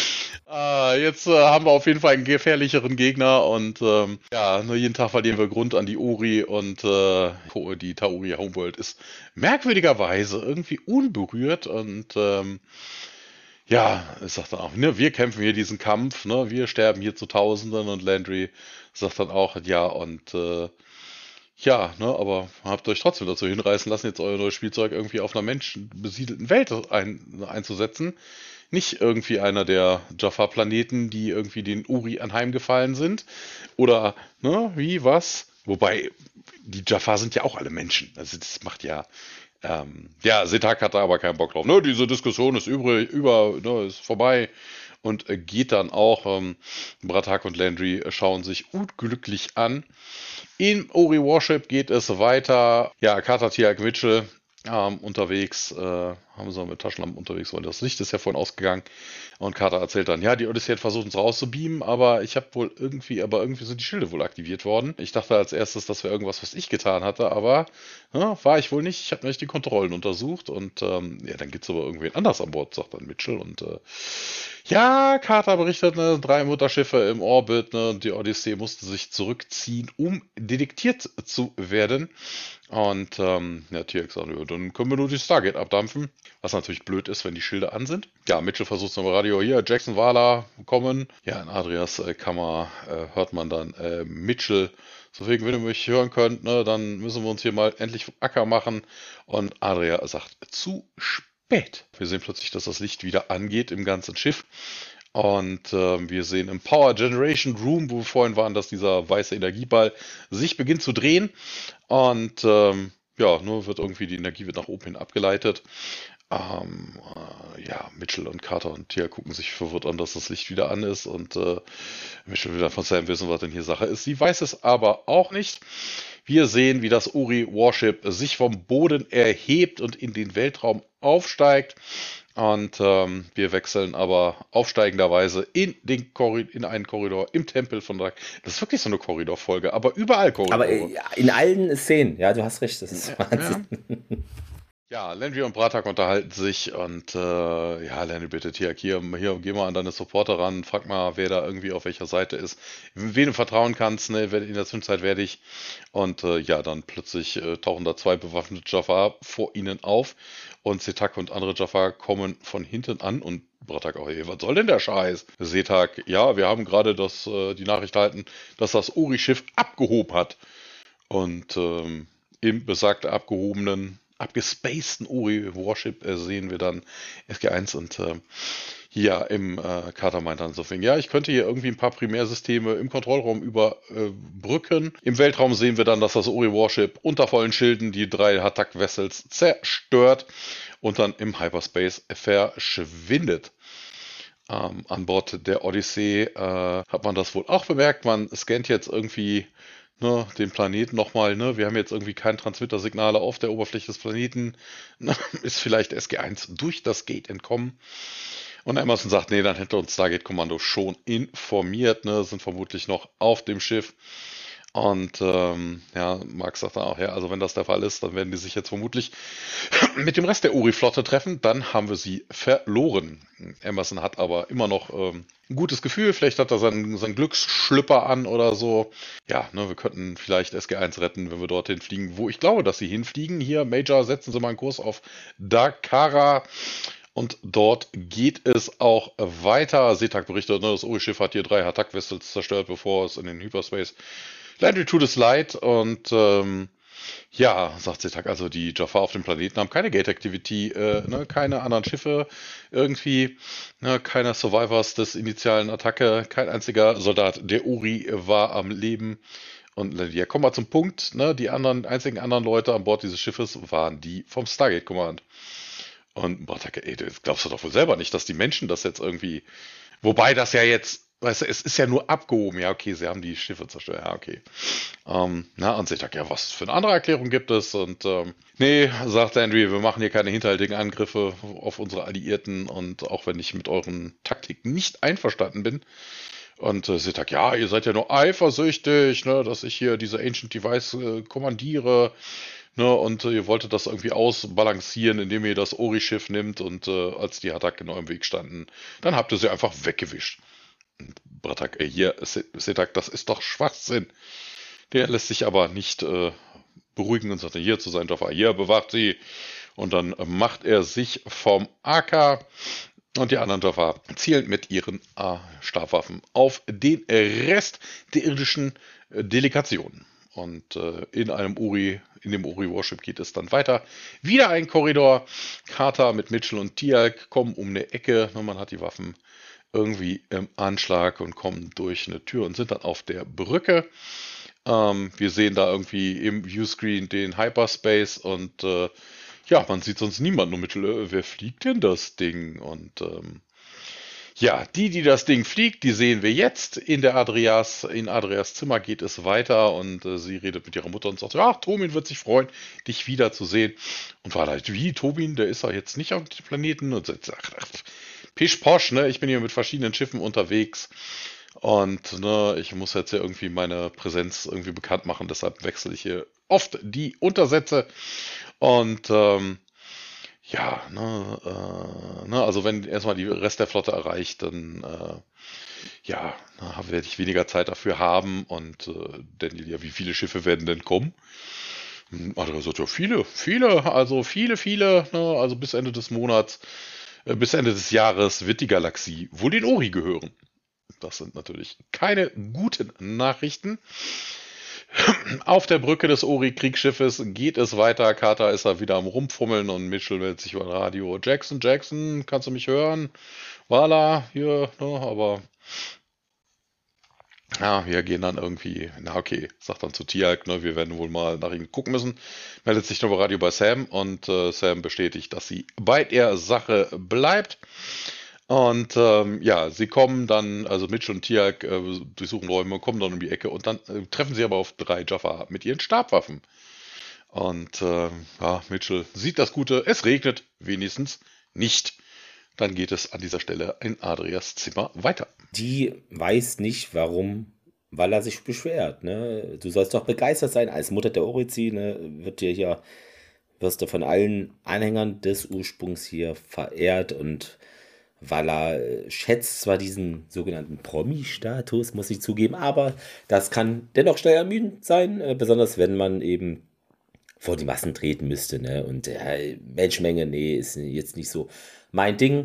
[SPEAKER 2] Ah, jetzt äh, haben wir auf jeden Fall einen gefährlicheren Gegner und ähm, ja, nur jeden Tag verlieren wir Grund an die Ori und äh, die Tauri Homeworld ist merkwürdigerweise irgendwie unberührt und ähm, ja, es sagt dann auch, ne, wir kämpfen hier diesen Kampf, ne, wir sterben hier zu Tausenden und Landry sagt dann auch, ja und äh, ja, ne, aber habt euch trotzdem dazu hinreißen lassen, jetzt euer neues Spielzeug irgendwie auf einer menschenbesiedelten Welt ein, einzusetzen. Nicht irgendwie einer der Jaffa-Planeten, die irgendwie den Uri anheimgefallen sind. Oder, ne, wie, was? Wobei, die Jaffa sind ja auch alle Menschen. Also das macht ja, ähm, ja, Setak hat da aber keinen Bock drauf. Ne, diese Diskussion ist übrig, über, ne, ist vorbei. Und äh, geht dann auch, ähm, Bratak und Landry äh, schauen sich unglücklich an. In Ori Warship geht es weiter. Ja, Carter, Tiak, Mitchell ähm, unterwegs, äh, haben sie mit Taschenlampen unterwegs, weil das Licht ist ja vorhin ausgegangen. Und Carter erzählt dann, ja, die Odyssey hat versucht, uns rauszubeamen, aber ich habe wohl irgendwie, aber irgendwie sind die Schilde wohl aktiviert worden. Ich dachte als erstes, das wäre irgendwas, was ich getan hatte, aber ja, war ich wohl nicht. Ich habe nicht die Kontrollen untersucht und ähm, ja, dann gibt's aber irgendwen anders an Bord, sagt dann Mitchell. Und äh, ja, Carter berichtet, ne, drei Mutterschiffe im Orbit, ne, die Odyssey musste sich zurückziehen, um detektiert zu werden. Und ähm, ja, T X sagt, ja, dann können wir nur die Stargate abdampfen. Was natürlich blöd ist, wenn die Schilder an sind. Ja, Mitchell versucht am Radio, hier, Jackson Wala kommen. Ja, in Adrias äh, Kammer äh, hört man dann äh, Mitchell. So wegen, wenn ihr mich hören könnt, ne, dann müssen wir uns hier mal endlich Acker machen. Und Adria sagt, zu spät. Wir sehen plötzlich, dass das Licht wieder angeht im ganzen Schiff. Und äh, wir sehen im Power Generation Room, wo wir vorhin waren, dass dieser weiße Energieball sich beginnt zu drehen. Und ähm, ja, nur wird irgendwie die Energie wird nach oben hin abgeleitet. Ähm, äh, ja, Mitchell und Carter und Tia gucken sich verwirrt an, dass das Licht wieder an ist. Und äh, Mitchell will dann von Sam wissen, was denn hier Sache ist. Sie weiß es aber auch nicht. Wir sehen, wie das Ori Warship sich vom Boden erhebt und in den Weltraum aufsteigt. Und ähm, wir wechseln aber aufsteigenderweise in den Korri in einen Korridor im Tempel von Drak. Das ist wirklich so eine Korridorfolge, aber überall
[SPEAKER 1] Aber
[SPEAKER 2] Korridore.
[SPEAKER 1] äh, ja, in allen Szenen, ja, du hast recht, das ist Wahnsinn.
[SPEAKER 2] Ja. Ja, Landry und Bratak unterhalten sich und äh, ja, Landry bittet hier, hier, hier, geh mal an deine Supporter ran, frag mal, wer da irgendwie auf welcher Seite ist, wem du vertrauen kannst, ne, wer- in der Zwischenzeit werde ich. Und äh, ja, dann plötzlich äh, tauchen da zwei bewaffnete Jafar vor ihnen auf und Setak und andere Jafar kommen von hinten an und Bratak auch, hey, was soll denn der Scheiß? Setak, ja, wir haben gerade das, äh, die Nachricht erhalten, dass das Uri-Schiff abgehoben hat. Und ähm, im besagten abgehobenen, abgespaceden Uri Warship äh, sehen wir dann S G eins und äh, hier im äh, Kater meint dann so viel, ja, ich könnte hier irgendwie ein paar Primärsysteme im Kontrollraum überbrücken. Im Weltraum sehen wir dann, dass das Uri Warship unter vollen Schilden die drei Hatak Vessels zerstört und dann im Hyperspace verschwindet. Ähm, an Bord der Odyssee äh, hat man das wohl auch bemerkt. Man scannt jetzt irgendwie ne, den Planeten nochmal. Ne? Wir haben jetzt irgendwie keine Transmittersignale auf der Oberfläche des Planeten. Ne? Ist vielleicht S G eins durch das Gate entkommen. Und Emerson sagt, nee, dann hätte uns Stargate Kommando schon informiert. Ne? Sind vermutlich noch auf dem Schiff. Und ähm, ja, Mark sagt dann auch, ja, also wenn das der Fall ist, dann werden die sich jetzt vermutlich mit dem Rest der Uri-Flotte treffen. Dann haben wir sie verloren. Emerson hat aber immer noch ähm, ein gutes Gefühl. Vielleicht hat er seinen, seinen Glücksschlüpper an oder so. Ja, ne, wir könnten vielleicht S G eins retten, wenn wir dorthin fliegen, wo ich glaube, dass sie hinfliegen. Hier, Major, setzen Sie mal einen Kurs auf Dakara. Und dort geht es auch weiter. Setak berichtet, ne, das Uri-Schiff hat hier drei Hatak-Vessels zerstört, bevor es in den Hyperspace Landry tut es leid und ähm, ja, sagt Setak, also die Jafar auf dem Planeten haben keine Gate-Activity, äh, ne, keine anderen Schiffe irgendwie, ne, keine Survivors des initialen Attacke, kein einziger Soldat der Uri war am Leben. Und Landry, ja, komm mal zum Punkt, ne, die anderen, einzigen anderen Leute an Bord dieses Schiffes waren die vom Stargate Command. Und Bartek, ey, das glaubst du doch wohl selber nicht, dass die Menschen das jetzt irgendwie. Wobei das ja jetzt, weißt du, es ist ja nur abgehoben. Ja, okay, sie haben die Schiffe zerstört. Ja, okay. Ähm, na, und ich dachte, ja, was für eine andere Erklärung gibt es? Und ähm, nee, sagt Landry, wir machen hier keine hinterhältigen Angriffe auf unsere Alliierten und auch wenn ich mit euren Taktiken nicht einverstanden bin. Und äh, sie sagt, ja, ihr seid ja nur eifersüchtig, ne, dass ich hier diese Ancient Device äh, kommandiere. Ne, und äh, ihr wolltet das irgendwie ausbalancieren, indem ihr das Ori-Schiff nimmt und äh, als die Hatak in eurem Weg standen, dann habt ihr sie einfach weggewischt. Und Bratak, ey, hier, Se- Setak, das ist doch Schwachsinn. Der lässt sich aber nicht äh, beruhigen und sagt, hier zu sein Jaffa, hier bewacht sie. Und dann äh, macht er sich vom Acker und die anderen Jaffa zielen mit ihren äh, Stabwaffen auf den Rest der irdischen äh, Delegationen. Und äh, in einem Uri, in dem Uri Warship geht es dann weiter. Wieder ein Korridor. Carter mit Mitchell und Tialk kommen um eine Ecke. Man hat die Waffen irgendwie im Anschlag und kommen durch eine Tür und sind dann auf der Brücke. Ähm, wir sehen da irgendwie im Viewscreen den Hyperspace und äh, ja, man sieht sonst niemanden. Nur Mitchell, äh, wer fliegt denn das Ding? Und ähm, ja, die, die das Ding fliegt, die sehen wir jetzt in der Adrias, in Adrias Zimmer geht es weiter und äh, sie redet mit ihrer Mutter und sagt, ja, Tobin wird sich freuen, dich wiederzusehen. Und war halt, wie, Tobin, der ist ja jetzt nicht auf dem Planeten? Und sagt, ach, ach, Pisch Posch, ne, ich bin hier mit verschiedenen Schiffen unterwegs und ne, ich muss jetzt ja irgendwie meine Präsenz irgendwie bekannt machen, deshalb wechsle ich hier oft die Untersätze und ähm, ja, ne, äh, ne, also wenn erstmal die Rest der Flotte erreicht, dann äh, ja, na, werde ich weniger Zeit dafür haben. Und äh, Daniel, ja, wie viele Schiffe werden denn kommen? Hm, Adria sagt, ja, viele, viele, also viele, viele, ne, also bis Ende des Monats, äh, bis Ende des Jahres wird die Galaxie wohl den Ori gehören. Das sind natürlich keine guten Nachrichten. Auf der Brücke des Ori-Kriegsschiffes geht es weiter. Carter ist da wieder am Rumfummeln und Mitchell meldet sich über Radio. Jackson, Jackson, kannst du mich hören? Wala, hier, ne, aber ja, wir gehen dann irgendwie, na okay, sagt dann zu Tialk, ne, wir werden wohl mal nach ihm gucken müssen. Meldet sich noch über Radio bei Sam und äh, Sam bestätigt, dass sie bei der Sache bleibt. Und ähm, ja, sie kommen dann, also Mitchell und Tialk äh, durchsuchen Räume, kommen dann um die Ecke und dann äh, treffen sie aber auf drei Jaffa mit ihren Stabwaffen. Und ähm, ja, Mitchell sieht das Gute, es regnet wenigstens nicht. dann geht es an dieser Stelle in Adrias Zimmer weiter.
[SPEAKER 1] Die weiß nicht, warum Valar sich beschwert. Ne? Du sollst doch begeistert sein. Als Mutter der Orochi, ne, wird dir hier, wirst du von allen Anhängern des Ursprungs hier verehrt und Valar äh, schätzt zwar diesen sogenannten Promi-Status, muss ich zugeben, aber das kann dennoch schnell ermüdend sein, äh, besonders wenn man eben vor die Massen treten müsste. Ne? Und äh, Menschenmenge, nee, ist jetzt nicht so mein Ding.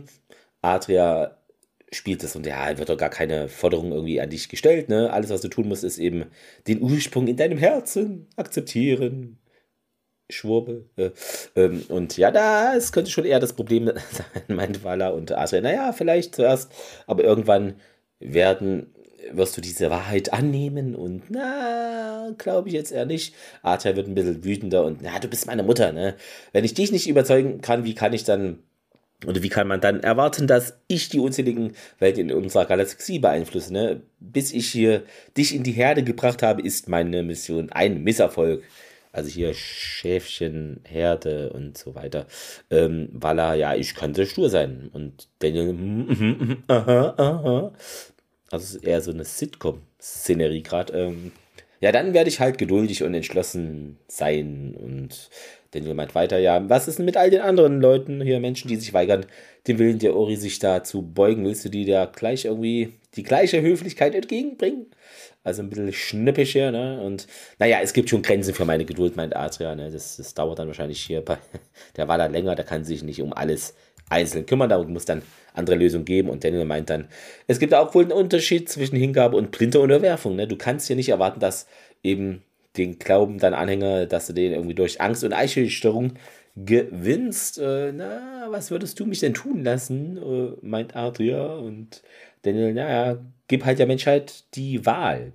[SPEAKER 1] Adria spielt es und ja, wird doch gar keine Forderung irgendwie an dich gestellt. Ne? Alles, was du tun musst, ist eben den Ursprung in deinem Herzen akzeptieren. Schwurbel. Äh, ähm, und ja, das könnte schon eher das Problem sein, meint Valar und Adria. Naja, vielleicht zuerst, aber irgendwann werden, wirst du diese Wahrheit annehmen und na, glaube ich jetzt eher nicht. Adria wird ein bisschen wütender und na, du bist meine Mutter, ne? Wenn ich dich nicht überzeugen kann, wie kann ich dann oder wie kann man dann erwarten, dass ich die unzähligen Welten in unserer Galaxie beeinflusse? Ne? Bis ich hier dich in die Herde gebracht habe, ist meine Mission ein Misserfolg. Also hier Schäfchen, Herde und so weiter. Ähm, Valar, ja, ich könnte stur sein. Und Daniel, mm, mm, mm, aha, aha. Also es ist eher so eine Sitcom-Szenerie gerade. Ähm, ja, dann werde ich halt geduldig und entschlossen sein. Und Daniel meint weiter, ja, was ist denn mit all den anderen Leuten hier, Menschen, die sich weigern, dem Willen der Ori sich da zu beugen? Willst du die da gleich irgendwie die gleiche Höflichkeit entgegenbringen? Also ein bisschen schnippisch hier, ne? Und naja, es gibt schon Grenzen für meine Geduld, meint Adria, ne? Das, das dauert dann wahrscheinlich hier bei der Valar länger, der kann sich nicht um alles einzeln kümmern, da muss dann andere Lösungen geben und Daniel meint dann, es gibt auch wohl einen Unterschied zwischen Hingabe und blinder Unterwerfung, ne? Du kannst hier nicht erwarten, dass eben den Glauben deiner Anhänger, dass du den irgendwie durch Angst und Einschüchterung gewinnst. Äh, na, was würdest du mich denn tun lassen, äh, meint Adria und Daniel, naja, gib halt der Menschheit die Wahl.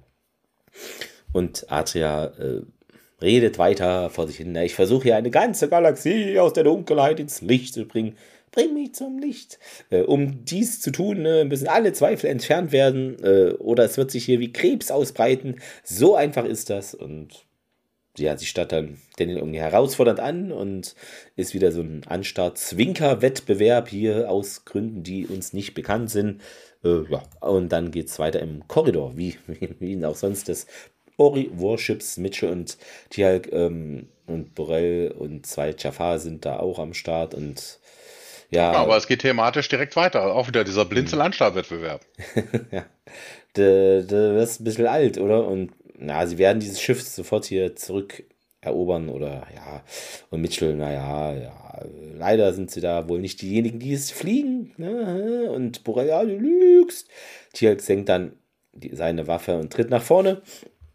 [SPEAKER 1] Und Adria äh, redet weiter vor sich hin. Ich versuche hier eine ganze Galaxie aus der Dunkelheit ins Licht zu bringen. Bring mich zum Licht. Äh, um dies zu tun, ne, müssen alle Zweifel entfernt werden. Äh, oder es wird sich hier wie Krebs ausbreiten. So einfach ist das. Und ja, sie starrt dann Daniel irgendwie herausfordernd an und ist wieder so ein Anstart-Zwinker-Wettbewerb hier aus Gründen, die uns nicht bekannt sind. Äh, ja, und dann geht es weiter im Korridor, wie, wie, wie auch sonst des Ori-Warships. Mitchell und Tialk ähm, und Borel und zwei Jafar sind da auch am Start und ja.
[SPEAKER 2] Ja, aber es geht thematisch direkt weiter. Auch wieder dieser Blinzel-Anstab-Wettbewerb.
[SPEAKER 1] Ja, du, du wirst ein bisschen alt, oder? Und na, sie werden dieses Schiff sofort hier zurückerobern oder ja. Und Mitchell, naja, ja, leider sind sie da wohl nicht diejenigen, die es fliegen. Ne? Und Borel, ja, du lügst. Tialk senkt dann die, seine Waffe und tritt nach vorne.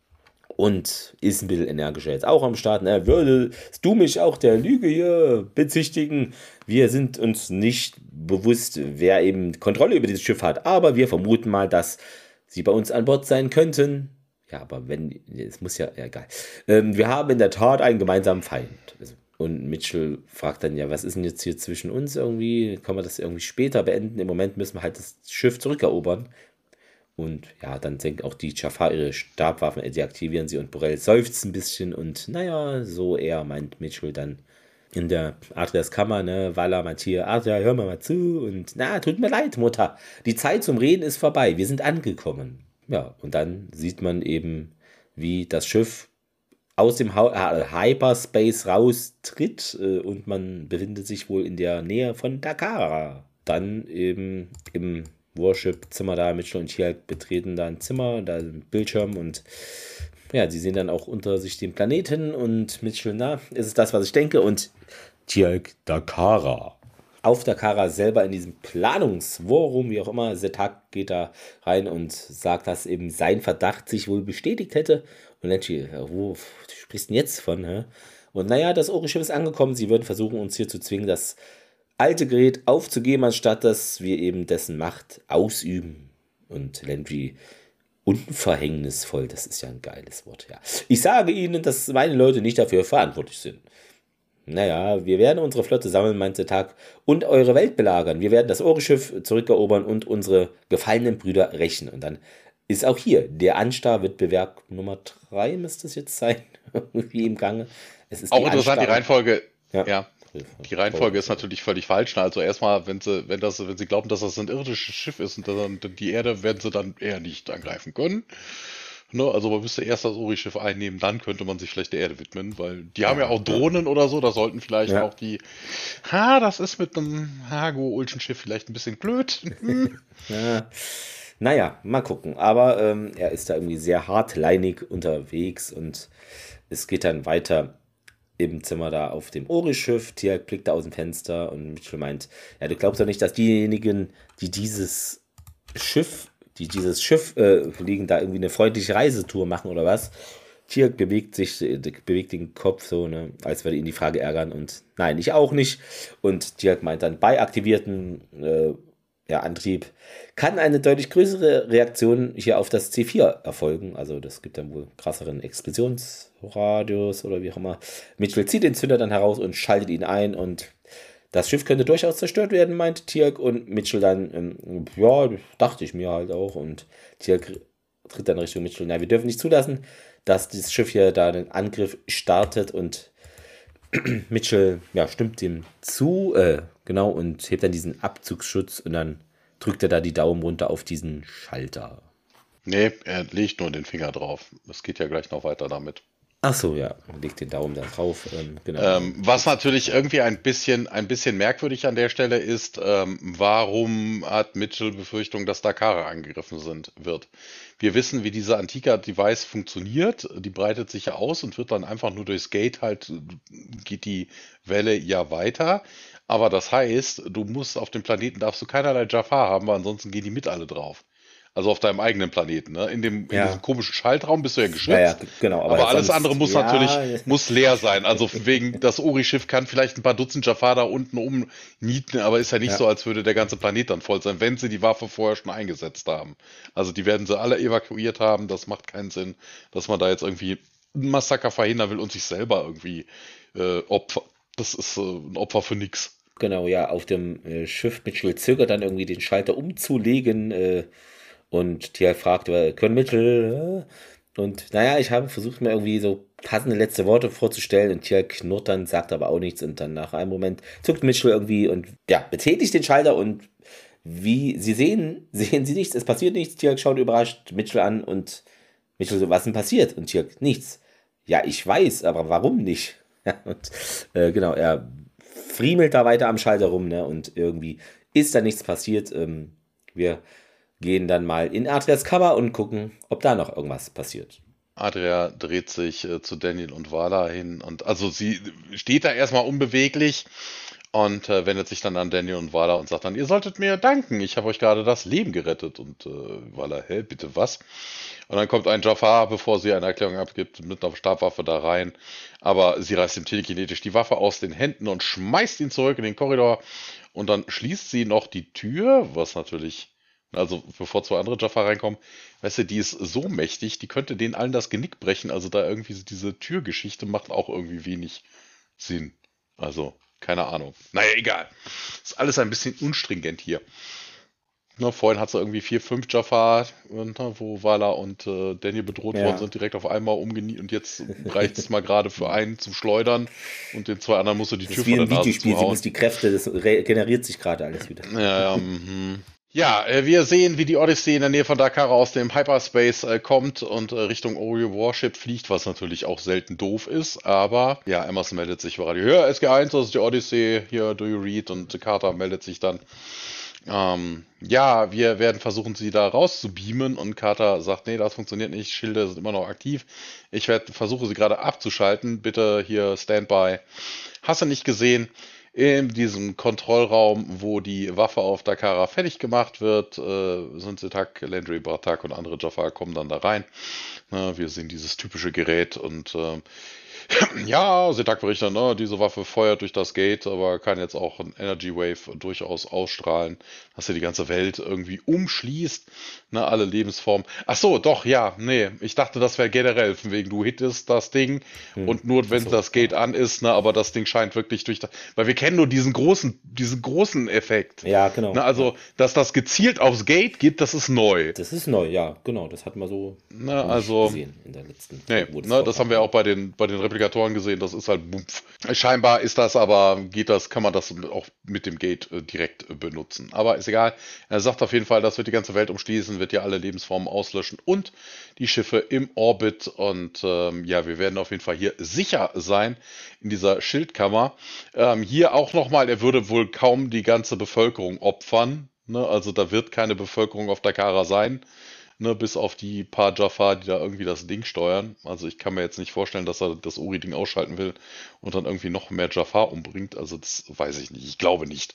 [SPEAKER 1] Und ist ein bisschen energischer jetzt auch am Start. Ne? Würdest du mich auch der Lüge hier bezichtigen? Wir sind uns nicht bewusst, wer eben Kontrolle über dieses Schiff hat. Aber wir vermuten mal, dass sie bei uns an Bord sein könnten. Ja, aber wenn, es muss ja, ja egal. Ähm, wir haben in der Tat einen gemeinsamen Feind. Und Mitchell fragt dann, ja, was ist denn jetzt hier zwischen uns irgendwie? Können wir das irgendwie später beenden? Im Moment müssen wir halt das Schiff zurückerobern. Und ja, dann senken auch die Jafar ihre Stabwaffen, deaktivieren sie und Borel seufzt ein bisschen und naja, so eher meint Mitchell dann in der Adrias Kammer, ne, Valar meint hier, Adria, hör mal mal zu und na, tut mir leid, Mutter, die Zeit zum Reden ist vorbei, wir sind angekommen. Ja, und dann sieht man eben, wie das Schiff aus dem ha- äh, Hyperspace raustritt äh, und man befindet sich wohl in der Nähe von Dakara. Dann eben im Worship-Zimmer da, Mitchell und Tialk betreten da ein Zimmer, da ein Bildschirm und ja, sie sehen dann auch unter sich den Planeten und Mitchell, na, ist es das, was ich denke? Und Tialk, Dakara. Auf Dakara selber in diesem Planungsforum, wie auch immer, Setak geht da rein und sagt, dass eben sein Verdacht sich wohl bestätigt hätte. Und Lenchi, wo du sprichst denn jetzt von? Hä? Und naja, das Ori-Schiff ist angekommen, sie würden versuchen, uns hier zu zwingen, das alte Gerät aufzugeben, anstatt dass wir eben dessen Macht ausüben. Und Landry, unverhängnisvoll, das ist ja ein geiles Wort, ja. Ich sage Ihnen, dass meine Leute nicht dafür verantwortlich sind. Naja, wir werden unsere Flotte sammeln, meinte Tag, und eure Welt belagern. Wir werden das Ori-Schiff zurückerobern und unsere gefallenen Brüder rächen. Und dann ist auch hier der Anstar-Wettbewerb Nummer drei, müsste es jetzt sein, irgendwie im Gange. Es ist
[SPEAKER 2] Auch interessant, die Reihenfolge,
[SPEAKER 1] ja.
[SPEAKER 2] ja. Die Reihenfolge ist natürlich völlig falsch. Ne? Also erstmal, wenn sie, wenn das, wenn sie glauben, dass das ein irdisches Schiff ist und dann die Erde, werden sie dann eher nicht angreifen können. Ne? Also man müsste erst das Ori-Schiff einnehmen, dann könnte man sich vielleicht der Erde widmen, weil die haben ja
[SPEAKER 1] Ja,
[SPEAKER 2] auch
[SPEAKER 1] ja.
[SPEAKER 2] Drohnen oder so, da sollten vielleicht
[SPEAKER 1] Ja.
[SPEAKER 2] auch die. Ha, das ist mit einem Hago-Ulchen-Schiff vielleicht ein bisschen blöd. Hm.
[SPEAKER 1] Ja. Naja, mal gucken. Aber ähm, er ist da irgendwie sehr hartleinig unterwegs und es geht dann weiter im Zimmer da auf dem Ori-Schiff. Tiak blickt da aus dem Fenster und Mitchell meint, ja, du glaubst doch nicht, dass diejenigen, die dieses Schiff, die dieses Schiff äh, fliegen, da irgendwie eine freundliche Reisetour machen oder was? Tiak bewegt sich, äh, bewegt den Kopf so, ne, als würde ihn die Frage ärgern und nein, ich auch nicht. Und Tiak meint dann, bei aktivierten äh, ja, Antrieb kann eine deutlich größere Reaktion hier auf das C vier erfolgen. Also das gibt dann wohl krasseren Explosionsradius oder wie auch immer. Mitchell zieht den Zünder dann heraus und schaltet ihn ein und das Schiff könnte durchaus zerstört werden, meint Tiak und Mitchell dann, ähm, ja, dachte ich mir halt auch und Tiak tritt dann Richtung Mitchell. Na, wir dürfen nicht zulassen, dass das Schiff hier da einen Angriff startet und Mitchell, ja, stimmt dem zu, äh, genau, und hebt dann diesen Abzugsschutz und dann drückt er da die Daumen runter auf diesen Schalter.
[SPEAKER 2] Nee, er legt nur den Finger drauf. Es geht ja gleich noch weiter damit.
[SPEAKER 1] Ach so, ja, legt den Daumen da drauf, ähm, genau.
[SPEAKER 2] Ähm, was natürlich irgendwie ein bisschen, ein bisschen merkwürdig an der Stelle ist, ähm, warum hat Mitchell Befürchtung, dass Dakara angegriffen sind, wird? Wir wissen, wie diese Antika-Device funktioniert. Die breitet sich ja aus und wird dann einfach nur durchs Gate halt, geht die Welle ja weiter. Aber das heißt, du musst auf dem Planeten, darfst du keinerlei Jafar haben, weil ansonsten gehen die mit alle drauf. Also auf deinem eigenen Planeten, ne? In dem, in
[SPEAKER 1] Ja.
[SPEAKER 2] diesem komischen Schaltraum bist du ja
[SPEAKER 1] Ja,
[SPEAKER 2] geschützt.
[SPEAKER 1] ja, genau, aber,
[SPEAKER 2] Aber alles
[SPEAKER 1] sonst,
[SPEAKER 2] andere muss
[SPEAKER 1] ja,
[SPEAKER 2] natürlich, muss leer sein. Also wegen, das Ori-Schiff kann vielleicht ein paar Dutzend Jafar da unten umnieten, aber ist ja nicht
[SPEAKER 1] Ja.
[SPEAKER 2] so, als würde der ganze Planet dann voll sein, wenn sie die Waffe vorher schon eingesetzt haben. Also die werden sie alle evakuiert haben. Das macht keinen Sinn, dass man da jetzt irgendwie ein Massaker verhindern will und sich selber irgendwie äh, opfert. Das ist äh, ein Opfer für nix.
[SPEAKER 1] Genau, ja, auf dem äh, Schiff Mitchell zögert dann irgendwie den Schalter umzulegen äh, und Tiak fragt, äh, können Mitchell? Äh? Und naja, ich habe versucht, mir irgendwie so passende letzte Worte vorzustellen und Tiak knurrt dann, sagt aber auch nichts und dann nach einem Moment zuckt Mitchell irgendwie und ja, betätigt den Schalter und wie Sie sehen, sehen Sie nichts, es passiert nichts. Tiak schaut überrascht Mitchell an und Mitchell so, was denn passiert? Und Tiak, nichts. Ja, ich weiß, aber warum nicht? und äh, genau, er friemelt da weiter am Schalter rum, ne? Und irgendwie ist da nichts passiert. Ähm, wir gehen dann mal in Adrias Cover und gucken, ob da noch irgendwas passiert.
[SPEAKER 2] Adria dreht sich äh, zu Daniel und Vala hin und also sie steht da erstmal unbeweglich und äh, wendet sich dann an Daniel und Vala und sagt dann, ihr solltet mir danken, ich habe euch gerade das Leben gerettet. Und äh, Vala, hä, bitte was? Und dann kommt ein Jafar, bevor sie eine Erklärung abgibt, mit einer Stabwaffe da rein. Aber sie reißt ihm telekinetisch die Waffe aus den Händen und schmeißt ihn zurück in den Korridor. Und dann schließt sie noch die Tür, was natürlich, also bevor zwei andere Jafar reinkommen, weißt du, die ist so mächtig, die könnte denen allen das Genick brechen. Also da irgendwie so diese Türgeschichte macht auch irgendwie wenig Sinn. Also, keine Ahnung. Naja, egal. Ist alles ein bisschen unstringent hier. Ne, vorhin hat sie irgendwie vier, fünf Jafar, ne, wo Vala und äh, Daniel bedroht
[SPEAKER 1] Ja.
[SPEAKER 2] worden sind, direkt auf einmal umgeniet und jetzt reicht es mal gerade für einen zum Schleudern und den zwei anderen musst du die
[SPEAKER 1] Das
[SPEAKER 2] Tür
[SPEAKER 1] ist wie
[SPEAKER 2] vor der
[SPEAKER 1] ein
[SPEAKER 2] Nase
[SPEAKER 1] Videospiel, sie
[SPEAKER 2] zuhauen.
[SPEAKER 1] muss die Kräfte, das regeneriert sich gerade alles wieder.
[SPEAKER 2] Ja, ja, mhm. Ja, äh, wir sehen, wie die Odyssey in der Nähe von Dakar aus dem Hyperspace äh, kommt und äh, Richtung Oreo Warship fliegt, was natürlich auch selten doof ist, aber ja, Emerson meldet sich über Radio. Ja, S G eins, das ist die Odyssey, hier, do you read? Und Carter meldet sich dann. Ähm, ja, wir werden versuchen, sie da rauszubeamen und Carter sagt, nee, das funktioniert nicht, Schilde sind immer noch aktiv. Ich werde versuche sie gerade abzuschalten, bitte hier Standby. Hast du nicht gesehen? In diesem Kontrollraum, wo die Waffe auf Dakara fertig gemacht wird, äh, sind Setak, Landry, Bratak und andere Jafar kommen dann da rein. Na, wir sehen dieses typische Gerät und äh, ja, Setak berichtet, ne, diese Waffe feuert durch das Gate, aber kann jetzt auch ein Energy Wave durchaus ausstrahlen, dass er die ganze Welt irgendwie umschließt, ne, alle Lebensformen. Ach so, doch, ja, nee, ich dachte, das wäre generell, von wegen du hittest das Ding
[SPEAKER 1] Hm.
[SPEAKER 2] und nur wenn
[SPEAKER 1] Ach so,
[SPEAKER 2] das Gate
[SPEAKER 1] ja.
[SPEAKER 2] an ist, ne, aber das Ding scheint wirklich durch das, weil wir kennen nur diesen großen, diesen großen Effekt.
[SPEAKER 1] Ja, genau.
[SPEAKER 2] Ne, also, dass das gezielt aufs Gate geht, das ist neu.
[SPEAKER 1] Das ist neu, ja, genau. Das hatten wir so
[SPEAKER 2] Ne,
[SPEAKER 1] noch nicht
[SPEAKER 2] also,
[SPEAKER 1] gesehen in der letzten
[SPEAKER 2] nee,
[SPEAKER 1] wo
[SPEAKER 2] ne, das
[SPEAKER 1] vorkam.
[SPEAKER 2] haben wir auch bei den, bei den Replikationen Multiplikatoren gesehen, das ist halt Bumpf. Scheinbar ist das aber, geht das, kann man das auch mit dem Gate äh, direkt äh, benutzen. Aber ist egal. Er sagt auf jeden Fall, das wird die ganze Welt umschließen, wird ja alle Lebensformen auslöschen und die Schiffe im Orbit. Und ähm, ja, wir werden auf jeden Fall hier sicher sein in dieser Schildkammer. Ähm, hier auch nochmal, er würde wohl kaum die ganze Bevölkerung opfern. Ne? Also da wird keine Bevölkerung auf Dakara sein. Ne, bis auf die paar Jafar, die da irgendwie das Ding steuern. Also ich kann mir jetzt nicht vorstellen, dass er das Uri-Ding ausschalten will und dann irgendwie noch mehr Jafar umbringt. Also das weiß ich nicht. Ich glaube nicht.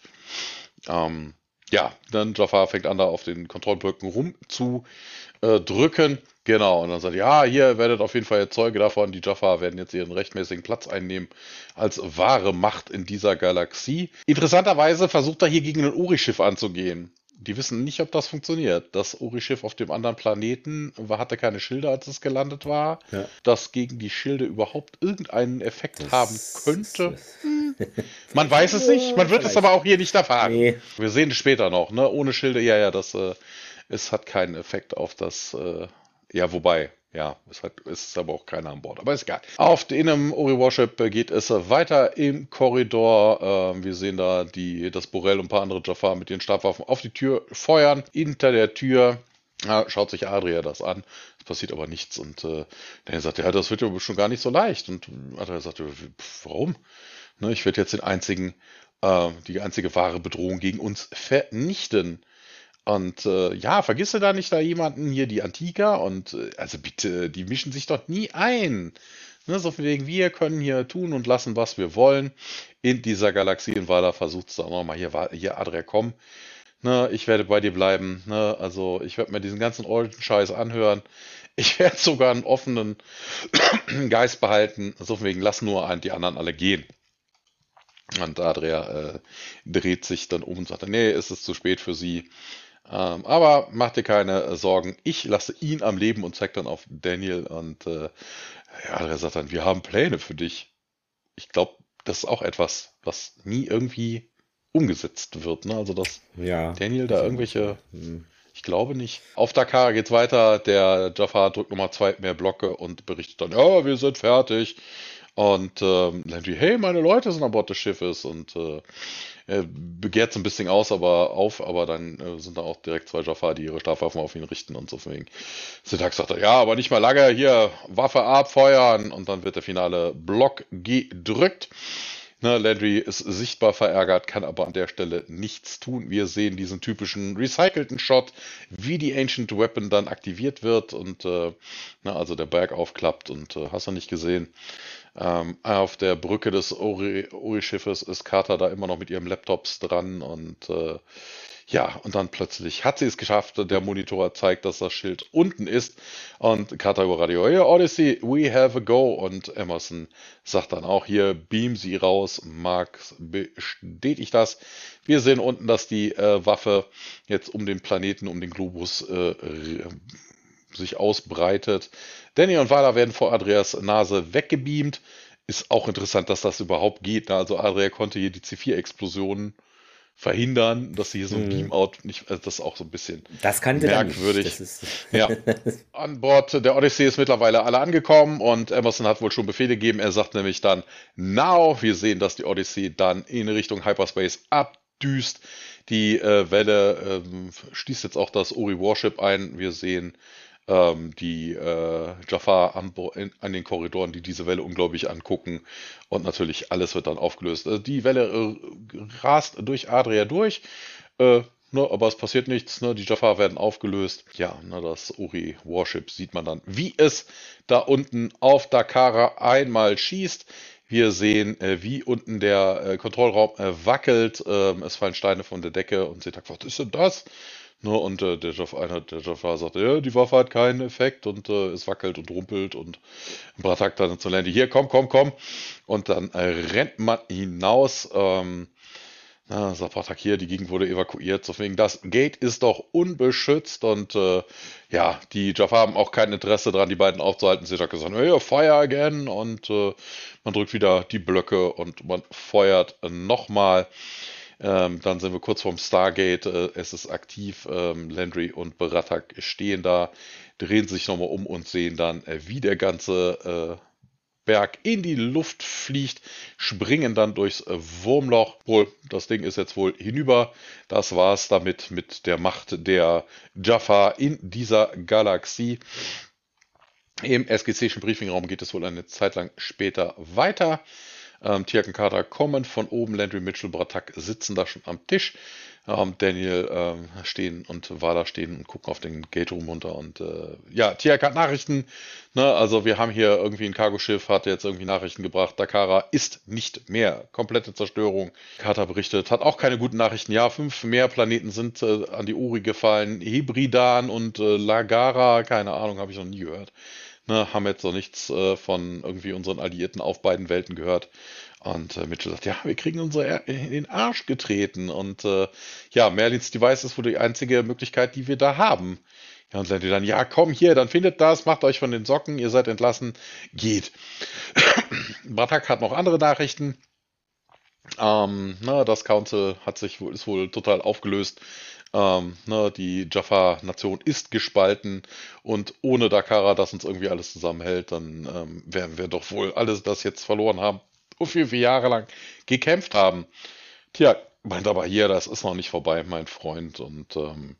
[SPEAKER 2] Ähm, ja, dann Jafar fängt an, da auf den Kontrollblöcken rum zu äh, drücken. Genau, und dann sagt er, ja, hier werdet auf jeden Fall jetzt Zeuge davon, die Jafar werden jetzt ihren rechtmäßigen Platz einnehmen als wahre Macht in dieser Galaxie. Interessanterweise versucht er hier gegen ein Uri-Schiff anzugehen. Die wissen nicht, ob das funktioniert. Das Uri-Schiff auf dem anderen Planeten war- hatte keine Schilde, als es gelandet war.
[SPEAKER 1] Ja.
[SPEAKER 2] Das gegen die Schilde überhaupt irgendeinen Effekt
[SPEAKER 1] Das
[SPEAKER 2] haben
[SPEAKER 1] ist,
[SPEAKER 2] könnte. Man weiß es nicht, man wird es aber auch hier nicht erfahren.
[SPEAKER 1] Nee.
[SPEAKER 2] Wir sehen es später noch, ne? Ohne Schilde, ja, ja, das äh, es hat keinen Effekt auf das, äh, ja, wobei, ja, es hat, es ist aber auch keiner an Bord, aber ist egal. Auf dem Ori Warship äh, geht es äh, weiter im Korridor. Ähm, wir sehen da die, das Borel und ein paar andere Jafar mit ihren Stabwaffen auf die Tür feuern. Hinter der Tür äh, schaut sich Adria das an. Es passiert aber nichts und äh, der sagt, ja, das wird ja schon gar nicht so leicht. Und Adria sagt, pf, warum? Ne, ich werde jetzt den einzigen, äh, die einzige wahre Bedrohung gegen uns vernichten. Und äh, ja, vergiss du da nicht da jemanden hier, die Antika und äh, also bitte, die mischen sich doch nie ein. Ne, so von wegen, wir können hier tun und lassen, was wir wollen in dieser Galaxie. Und Wala versucht es auch nochmal, hier, Wa- hier Adria, komm, ne, ich werde bei dir bleiben. Ne, also ich werde mir diesen ganzen Origin-Scheiß anhören. Ich werde sogar einen offenen Geist behalten. So von wegen, lass nur ein, die anderen alle gehen. Und Adria äh, dreht sich dann um und sagt, nee, es ist zu spät für sie. Ähm, aber mach dir keine äh, Sorgen, ich lasse ihn am Leben und zeigt dann auf Daniel und äh, ja, Adria sagt dann, wir haben Pläne für dich. Ich glaube, das ist auch etwas, was nie irgendwie umgesetzt wird. Ne? Also, dass
[SPEAKER 1] Ja,
[SPEAKER 2] Daniel
[SPEAKER 1] ist
[SPEAKER 2] da
[SPEAKER 1] auch nicht so.
[SPEAKER 2] irgendwelche,
[SPEAKER 1] Hm.
[SPEAKER 2] ich glaube nicht. Auf Dakar geht's weiter. Der Jafar drückt nochmal zwei mehr Blöcke und berichtet dann, ja, wir sind fertig. Und ähm, Landry, hey, meine Leute sind an Bord des Schiffes und äh, er begehrt so ein bisschen aus, aber auf, aber dann äh, sind da auch direkt zwei Jafar, die ihre Stabwaffen auf ihn richten und so von wegen. Sidak sagt er, ja, aber nicht mal lange, hier, Waffe abfeuern und dann wird der finale Block gedrückt. Ne, Landry ist sichtbar verärgert, kann aber an der Stelle nichts tun. Wir sehen diesen typischen recycelten Shot, wie die Ancient Weapon dann aktiviert wird und äh, na, also der Berg aufklappt und äh, hast du nicht gesehen. Ähm, auf der Brücke des Ori- Ori-Schiffes ist Carter da immer noch mit ihrem Laptops dran und äh, ja, und dann plötzlich hat sie es geschafft. Der Monitor zeigt, dass das Schild unten ist und Carter über Radio, hey Odyssey, we have a go. Und Emerson sagt dann auch hier, beam sie raus. Marx bestätigt das. Wir sehen unten, dass die äh, Waffe jetzt um den Planeten, um den Globus äh, sich ausbreitet. Danny und Vala werden vor Adrias Nase weggebeamt. Ist auch interessant, dass das überhaupt geht. Ne? Also Adria konnte hier die C vier Explosionen verhindern, dass sie hier so ein
[SPEAKER 1] Hm.
[SPEAKER 2] Beam-Out nicht, also das ist auch so ein bisschen
[SPEAKER 1] Das kannte er nicht.
[SPEAKER 2] merkwürdig.
[SPEAKER 1] Das ist.
[SPEAKER 2] Ja, an Bord der Odyssey ist mittlerweile alle angekommen und Emerson hat wohl schon Befehle gegeben. Er sagt nämlich dann, now, wir sehen, dass die Odyssey dann in Richtung Hyperspace abdüst. Die äh, Welle ähm, schließt jetzt auch das Ori Warship ein. Wir sehen ähm, die äh, Jafar an, Bo- in, an den Korridoren, die diese Welle unglaublich angucken. Und natürlich alles wird dann aufgelöst. Äh, die Welle äh, rast durch Adria durch. Äh, ne, aber es passiert nichts. Ne, die Jafar werden aufgelöst. Ja, ne, das Uri Warship sieht man dann, wie es da unten auf Dakara einmal schießt. Wir sehen, äh, wie unten der äh, Kontrollraum äh, wackelt. Ähm, es fallen Steine von der Decke und sie sagt, was ist denn das? Ne, und äh, der Jafar, einer der Jafar sagt, ja, die Waffe hat keinen Effekt und äh, es wackelt und rumpelt und Bratak dann zu Landy, hier, komm, komm, komm. Und dann äh, rennt man hinaus. Ähm, na, sagt Bratak, hier, die Gegend wurde evakuiert. Deswegen, das Gate ist doch unbeschützt und äh, ja, die Jafar haben auch kein Interesse daran, die beiden aufzuhalten. Sie hat gesagt, hey, fire again und äh, man drückt wieder die Blöcke und man feuert äh, nochmal. Ähm, dann sind wir kurz vorm Stargate. Äh, es ist aktiv. Ähm, Landry und Baratak stehen da, drehen sich nochmal um und sehen dann, äh, wie der ganze Berg in die Luft fliegt, springen dann durchs Wurmloch. Wohl, das Ding ist jetzt wohl hinüber. Das war's damit mit der Macht der Jaffa in dieser Galaxie. Im S G C-schen Briefingraum geht es wohl eine Zeit lang später weiter. Ähm, Tiak und Carter kommen von oben, Landry, Mitchell, Bratak sitzen da schon am Tisch. Ähm, Daniel ähm, stehen und Wada stehen und gucken auf den Gate Room runter. Und äh, ja, Tiak hat Nachrichten. Ne? Also wir haben hier irgendwie ein Cargoschiff, hat jetzt irgendwie Nachrichten gebracht. Dakara ist nicht mehr. Komplette Zerstörung. Carter berichtet, hat auch keine guten Nachrichten. Ja, fünf mehr Planeten sind äh, an die Uri gefallen. Hebridan und äh, Lagara, keine Ahnung, habe ich noch nie gehört. Ne, haben jetzt noch nichts äh, von irgendwie unseren Alliierten auf beiden Welten gehört. Und äh, Mitchell sagt, ja, wir kriegen unsere er in den Arsch getreten. Und äh, ja, Merlins Device ist wohl die einzige Möglichkeit, die wir da haben. Ja, und Landy dann, ja, komm hier, dann findet das, macht euch von den Socken, ihr seid entlassen, geht. Bratak hat noch andere Nachrichten. Ähm, na, das Council hat sich wohl, ist wohl total aufgelöst. Ähm, ne, die Jaffa-Nation ist gespalten und ohne Dakara, das uns irgendwie alles zusammenhält, dann ähm, werden wir doch wohl alles das jetzt verloren haben, wofür wir Jahre lang gekämpft haben. Tja, meint aber hier, das ist noch nicht vorbei, mein Freund. Und ähm,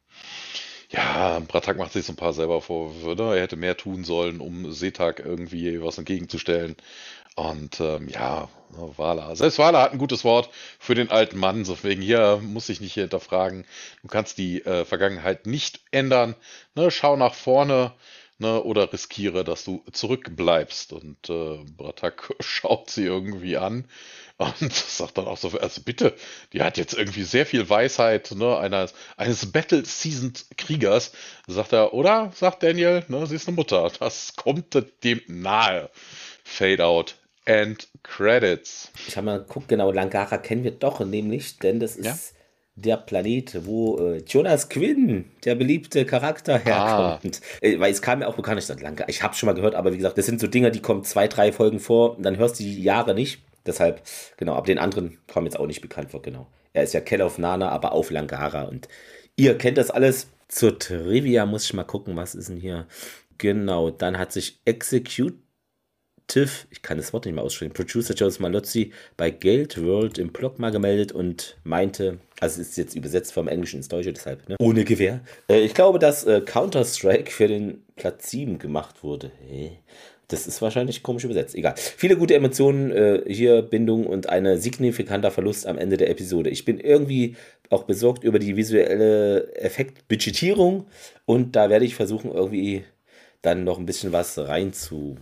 [SPEAKER 2] ja, Bratak macht sich so ein paar selber Vorwürfe, ne? Er hätte mehr tun sollen, um Setak irgendwie was entgegenzustellen. Und ähm, ja, Vala. Selbst Vala hat ein gutes Wort für den alten Mann. So wegen hier muss ich nicht hinterfragen. Du kannst die äh, Vergangenheit nicht ändern. Ne? Schau nach vorne, ne? Oder riskiere, dass du zurückbleibst. Und äh, Bratak schaut sie irgendwie an und sagt dann auch so, also bitte, die hat jetzt irgendwie sehr viel Weisheit, ne? Eines, eines Battle-Seasoned Kriegers. Sagt er, oder? Sagt Daniel, ne? Sie ist eine Mutter. Das kommt dem nahe. Fade out. End Credits.
[SPEAKER 1] Ich habe mal geguckt, genau, Langara kennen wir doch nämlich, denn das ist
[SPEAKER 2] Ja?
[SPEAKER 1] der Planet, wo äh, Jonas Quinn, der beliebte Charakter,
[SPEAKER 2] Ah,
[SPEAKER 1] herkommt. Äh, weil es kam mir auch bekannt, ich dachte, Langara, ich habe schon mal gehört, aber wie gesagt, das sind so Dinger, die kommen zwei, drei Folgen vor, und dann hörst du die Jahre nicht. Deshalb, genau, aber den anderen kam jetzt auch nicht bekannt vor, genau. Er ist ja Kell auf Nana, aber auf Langara, und ihr kennt das alles. Zur Trivia muss ich mal gucken, was ist denn hier? Genau, dann hat sich Execute Tiff, ich kann das Wort nicht mehr aussprechen, Producer Jones Malozzi bei Geld World im Blog mal gemeldet und meinte, also es ist jetzt übersetzt vom Englischen ins Deutsche, deshalb, ne? Ohne Gewehr. Äh, ich glaube, dass äh, Counter-Strike für den Platz sieben gemacht wurde. Hä? Das ist wahrscheinlich komisch übersetzt. Egal. Viele gute Emotionen, äh, hier Bindung und ein signifikanter Verlust am Ende der Episode. Ich bin irgendwie auch besorgt über die visuelle Effektbudgetierung, und da werde ich versuchen, irgendwie dann noch ein bisschen was reinzugeben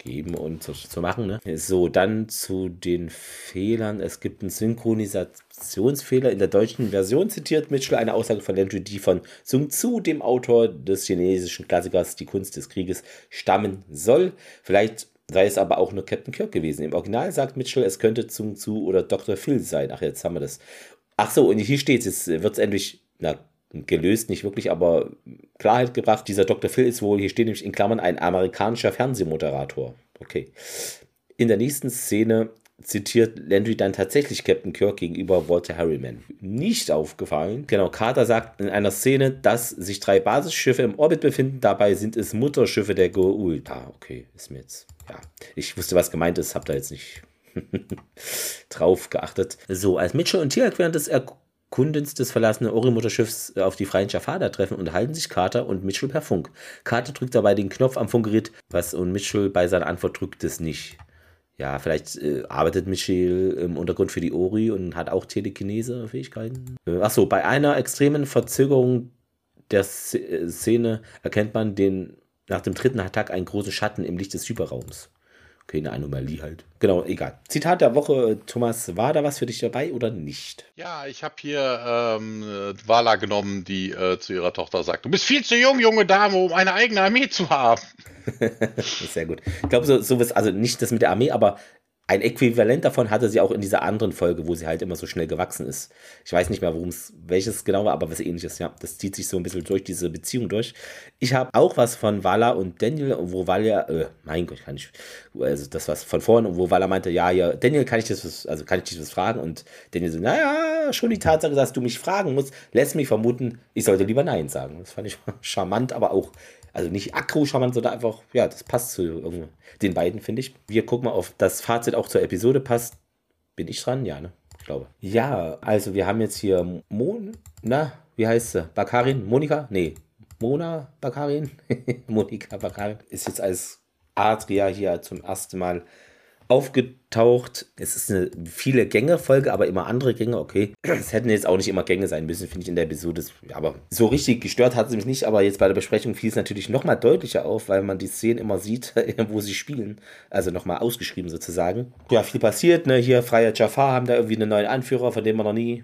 [SPEAKER 1] und zu, zu machen. Ne? So, dann zu den Fehlern. Es gibt einen Synchronisationsfehler. In der deutschen Version zitiert Mitchell eine Aussage von Landry, die von Sun Tzu, dem Autor des chinesischen Klassikers Die Kunst des Krieges, stammen soll. Vielleicht sei es aber auch nur Captain Kirk gewesen. Im Original sagt Mitchell, es könnte Sun Tzu oder Doktor Phil sein. Ach, jetzt haben wir das. Ach so, und hier steht es, jetzt wird es endlich, na, gelöst, nicht wirklich, aber Klarheit gebracht. Dieser Doktor Phil ist wohl, hier steht nämlich in Klammern, ein amerikanischer Fernsehmoderator. Okay. In der nächsten Szene zitiert Landry dann tatsächlich Captain Kirk gegenüber Walter Harriman. Nicht aufgefallen. Genau, Carter sagt in einer Szene, dass sich drei Basisschiffe im Orbit befinden. Dabei sind es Mutterschiffe der Goa'uld. Ah, okay, ist mir jetzt, ja. Ich wusste, was gemeint ist, hab da jetzt nicht drauf geachtet. So, als Mitchell und Tiak während des Erkundens des verlassenen Ori-Mutterschiffs auf die freien Jafada treffen, unterhalten sich Carter und Mitchell per Funk. Carter drückt dabei den Knopf am Funkgerät, was und Mitchell bei seiner Antwort drückt es nicht. Ja, vielleicht äh, arbeitet Mitchell im Untergrund für die Ori und hat auch Telekinese-Fähigkeiten. Äh, achso, bei einer extremen Verzögerung der Szene erkennt man den nach dem dritten Attack einen großen Schatten im Licht des Hyperraums. Okay, eine Anomalie halt. Genau, egal. Zitat der Woche, Thomas, war da was für dich dabei oder nicht?
[SPEAKER 2] Ja, ich habe hier ähm, Vala genommen, die äh, zu ihrer Tochter sagt, du bist viel zu jung, junge Dame, um eine eigene Armee zu haben.
[SPEAKER 1] Sehr gut. Ich glaube, so, sowas, also nicht das mit der Armee, aber ein Äquivalent davon hatte sie auch in dieser anderen Folge, wo sie halt immer so schnell gewachsen ist. Ich weiß nicht mehr, worum es, welches genau war, aber was ähnliches, ja. Das zieht sich so ein bisschen durch diese Beziehung durch. Ich habe auch was von Vala und Daniel, wo Vala, äh, mein Gott, kann ich, also das was von vorhin, wo Vala meinte, ja, ja, Daniel, kann ich das, also kann ich dich was fragen? Und Daniel so, naja, schon die Tatsache, dass du mich fragen musst, lässt mich vermuten, ich sollte lieber Nein sagen. Das fand ich charmant, aber auch Also nicht aggro-charmant, sondern einfach, ja, das passt zu irgendwie den beiden, finde ich. Wir gucken mal, ob das Fazit auch zur Episode passt. Bin ich dran? Ja, ne? Ich glaube. Ja, also wir haben jetzt hier Mon, na, wie heißt sie? Bakarin? Monika? Nee. Mona Bakarin? Monika Bakarin ist jetzt als Adria hier zum ersten Mal aufgetaucht. Es ist eine viele Gänge-Folge, aber immer andere Gänge, okay. Es hätten jetzt auch nicht immer Gänge sein müssen, finde ich in der Episode. Aber so richtig gestört hat sie mich nicht, aber jetzt bei der Besprechung fiel es natürlich nochmal deutlicher auf, weil man die Szenen immer sieht, wo sie spielen. Also nochmal ausgeschrieben sozusagen. Ja, viel passiert, ne? Hier, Freie Jafar haben da irgendwie einen neuen Anführer, von dem man noch nie...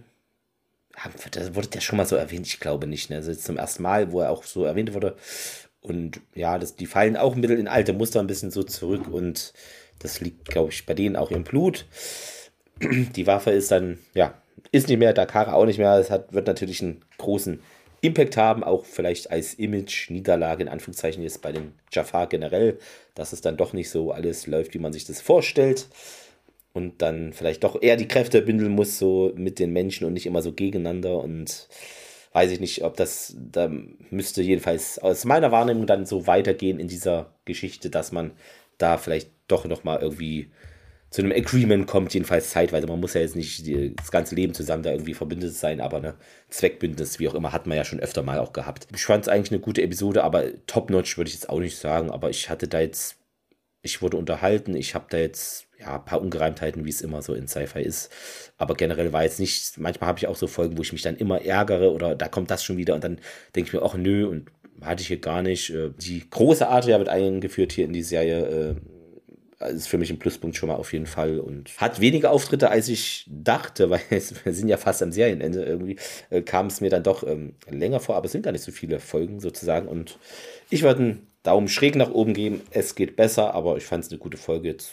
[SPEAKER 1] Das wurde ja schon mal so erwähnt, ich glaube nicht, ne? Also jetzt zum ersten Mal, wo er auch so erwähnt wurde. Und ja, das, die fallen auch ein bisschen in alte Muster ein bisschen so zurück und das liegt, glaube ich, bei denen auch im Blut. Die Waffe ist dann, ja, ist nicht mehr, Dakar auch nicht mehr. Es hat, wird natürlich einen großen Impact haben, auch vielleicht als Image-Niederlage in Anführungszeichen jetzt bei den Jafar generell, dass es dann doch nicht so alles läuft, wie man sich das vorstellt. Und dann vielleicht doch eher die Kräfte bündeln muss, so mit den Menschen und nicht immer so gegeneinander. Und weiß ich nicht, ob das, da müsste jedenfalls aus meiner Wahrnehmung dann so weitergehen in dieser Geschichte, dass man da vielleicht doch nochmal irgendwie zu einem Agreement kommt, jedenfalls zeitweise. Man muss ja jetzt nicht die, das ganze Leben zusammen da irgendwie verbündet sein, aber eine Zweckbündnis, wie auch immer, hat man ja schon öfter mal auch gehabt. Ich fand es eigentlich eine gute Episode, aber top-notch würde ich jetzt auch nicht sagen, aber ich hatte da jetzt, ich wurde unterhalten, ich habe da jetzt ja, ein paar Ungereimtheiten, wie es immer so in Sci-Fi ist. Aber generell war jetzt nicht, manchmal habe ich auch so Folgen, wo ich mich dann immer ärgere oder da kommt das schon wieder und dann denke ich mir, ach nö, und hatte ich hier gar nicht. Die große Adria wird eingeführt hier in die Serie, ist für mich ein Pluspunkt schon mal auf jeden Fall und hat weniger Auftritte, als ich dachte, weil wir sind ja fast am Serienende irgendwie, kam es mir dann doch ähm, länger vor, aber es sind gar nicht so viele Folgen sozusagen und ich würde einen Daumen schräg nach oben geben, es geht besser, aber ich fand es eine gute Folge jetzt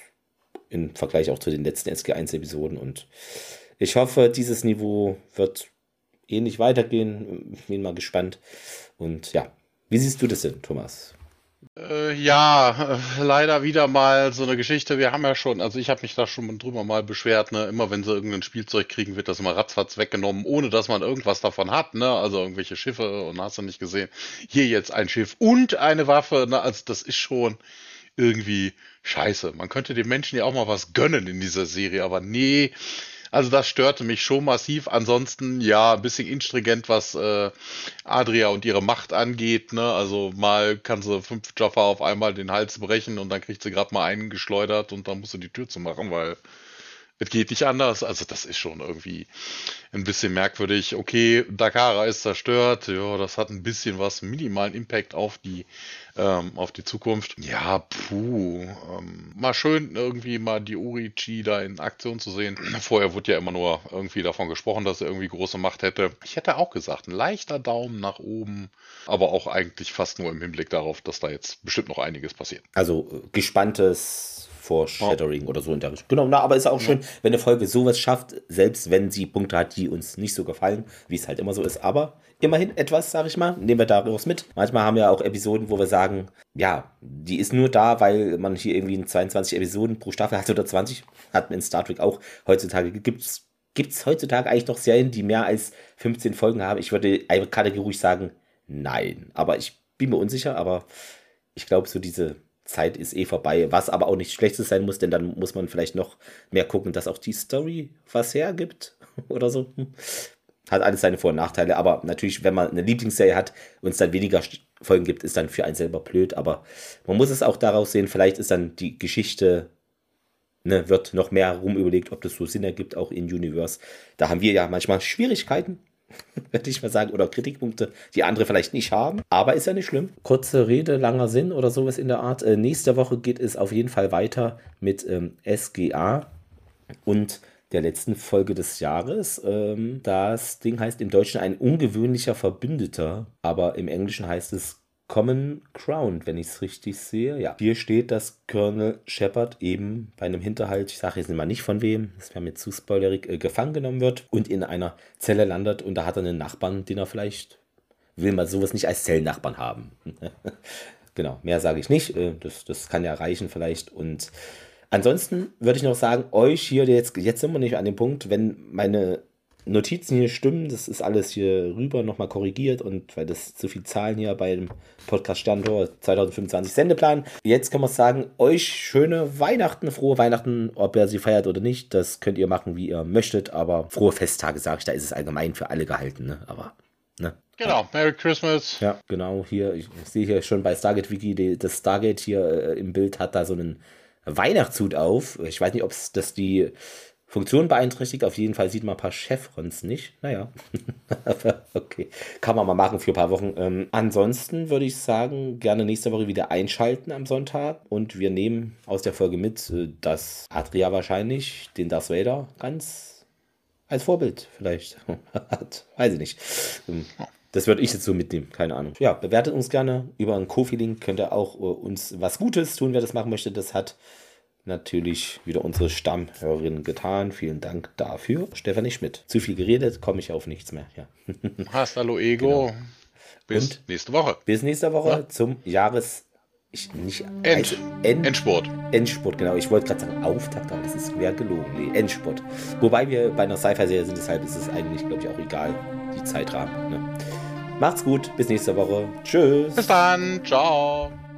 [SPEAKER 1] im Vergleich auch zu den letzten S G eins Episoden und ich hoffe, dieses Niveau wird ähnlich weitergehen, bin mal gespannt und ja, wie siehst du das denn, Thomas?
[SPEAKER 2] Äh, ja, äh, leider wieder mal so eine Geschichte. Wir haben ja schon, also ich habe mich da schon drüber mal beschwert, ne? Immer wenn sie irgendein Spielzeug kriegen, wird das immer ratzfatz weggenommen, ohne dass man irgendwas davon hat, ne? Also irgendwelche Schiffe und hast du nicht gesehen. Hier jetzt ein Schiff und eine Waffe, ne? Also das ist schon irgendwie scheiße. Man könnte den Menschen ja auch mal was gönnen in dieser Serie, aber nee. Also das störte mich schon massiv. Ansonsten, ja, ein bisschen instringent, was äh, Adria und ihre Macht angeht. Ne? Also mal kann sie fünf Jaffa auf einmal den Hals brechen und dann kriegt sie gerade mal einen geschleudert und dann muss sie die Tür zumachen, weil es geht nicht anders. Also das ist schon irgendwie ein bisschen merkwürdig. Okay, Dakara ist zerstört. Ja, das hat ein bisschen was, minimalen Impact auf die ähm, auf die Zukunft. Ja, puh. Ähm, mal schön irgendwie mal die Urichi da in Aktion zu sehen. Vorher wurde ja immer nur irgendwie davon gesprochen, dass er irgendwie große Macht hätte. Ich hätte auch gesagt, ein leichter Daumen nach oben, aber auch eigentlich fast nur im Hinblick darauf, dass da jetzt bestimmt noch einiges passiert.
[SPEAKER 1] Also äh, gespanntes Foreshadowing oh. oder so in der Richtung. Genau, na, aber ist auch schön, wenn eine Folge sowas schafft, selbst wenn sie Punkte hat, die uns nicht so gefallen, wie es halt immer so ist. Aber immerhin etwas, sag ich mal, nehmen wir daraus mit. Manchmal haben wir auch Episoden, wo wir sagen, ja, die ist nur da, weil man hier irgendwie zweiundzwanzig Episoden pro Staffel hat oder zwanzig, hat man in Star Trek auch. Heutzutage gibt es Gibt es heutzutage eigentlich noch Serien, die mehr als fünfzehn Folgen haben? Ich würde kategorisch sagen, nein. Aber ich bin mir unsicher, aber ich glaube, so diese Zeit ist eh vorbei, was aber auch nichts Schlechtes sein muss, denn dann muss man vielleicht noch mehr gucken, dass auch die Story was hergibt oder so. Hat alles seine Vor- und Nachteile, aber natürlich, wenn man eine Lieblingsserie hat und es dann weniger Folgen gibt, ist dann für einen selber blöd, aber man muss es auch daraus sehen, vielleicht ist dann die Geschichte, ne, wird noch mehr rumüberlegt, ob das so Sinn ergibt, auch in Universe. Da haben wir ja manchmal Schwierigkeiten, würde ich mal sagen, oder Kritikpunkte, die andere vielleicht nicht haben. Aber ist ja nicht schlimm. Kurze Rede, langer Sinn oder sowas in der Art. Äh, nächste Woche geht es auf jeden Fall weiter mit ähm, S G A und der letzten Folge des Jahres. Ähm, das Ding heißt im Deutschen ein ungewöhnlicher Verbündeter, aber im Englischen heißt es Common Ground, wenn ich es richtig sehe. Ja, hier steht, dass Colonel Shepard eben bei einem Hinterhalt, ich sage jetzt mal nicht von wem, das wäre mir zu spoilerig, äh, gefangen genommen wird und in einer Zelle landet und da hat er einen Nachbarn, den er vielleicht, will man sowas nicht als Zellennachbarn haben. Genau, mehr sage ich nicht, äh, das, das kann ja reichen vielleicht und ansonsten würde ich noch sagen, euch hier, jetzt, jetzt sind wir nicht an dem Punkt, wenn meine Notizen hier stimmen, das ist alles hier rüber nochmal korrigiert und weil das zu viel Zahlen hier bei dem Podcast Standort zwanzig fünfundzwanzig Sendeplan. Jetzt kann man sagen, euch schöne Weihnachten, frohe Weihnachten, ob ihr sie feiert oder nicht, das könnt ihr machen, wie ihr möchtet, aber frohe Festtage, sage ich, da ist es allgemein für alle gehalten, ne? Aber, ne?
[SPEAKER 2] Genau, Merry Christmas.
[SPEAKER 1] Ja, genau, hier, ich, ich sehe hier schon bei Stargate Wiki, die, das Stargate hier äh, im Bild hat da so einen Weihnachtshut auf. Ich weiß nicht, ob es das die Funktion beeinträchtigt, auf jeden Fall sieht man ein paar Chevrons nicht. Naja, aber okay, kann man mal machen für ein paar Wochen. Ähm, ansonsten würde ich sagen, gerne nächste Woche wieder einschalten am Sonntag und wir nehmen aus der Folge mit, äh, dass Adria wahrscheinlich den Darth Vader ganz als Vorbild vielleicht hat. Weiß ich nicht. Ähm, Das würde ich jetzt so mitnehmen, keine Ahnung. Ja, bewertet uns gerne über einen Kofi-Link, könnt ihr auch äh, uns was Gutes tun, wer das machen möchte. Das hat natürlich wieder unsere Stammhörerin getan. Vielen Dank dafür. Stefanie Schmidt. Zu viel geredet, komme ich auf nichts mehr. Ja.
[SPEAKER 2] Hasta luego.
[SPEAKER 1] Genau.
[SPEAKER 2] Bis
[SPEAKER 1] Und
[SPEAKER 2] nächste Woche.
[SPEAKER 1] Bis nächste Woche
[SPEAKER 2] Ja.
[SPEAKER 1] zum Jahres... Ich, nicht,
[SPEAKER 2] End.
[SPEAKER 1] also End,
[SPEAKER 2] Endspurt.
[SPEAKER 1] Endspurt, genau. Ich wollte gerade sagen Auftakt, aber das ist wäre gelogen. Nee, Endspurt. Wobei wir bei einer Sci-Fi-Serie sind, deshalb ist es eigentlich, glaube ich, auch egal, die Zeitrahmen. Ne? Macht's gut, bis nächste Woche. Tschüss.
[SPEAKER 2] Bis dann. Ciao.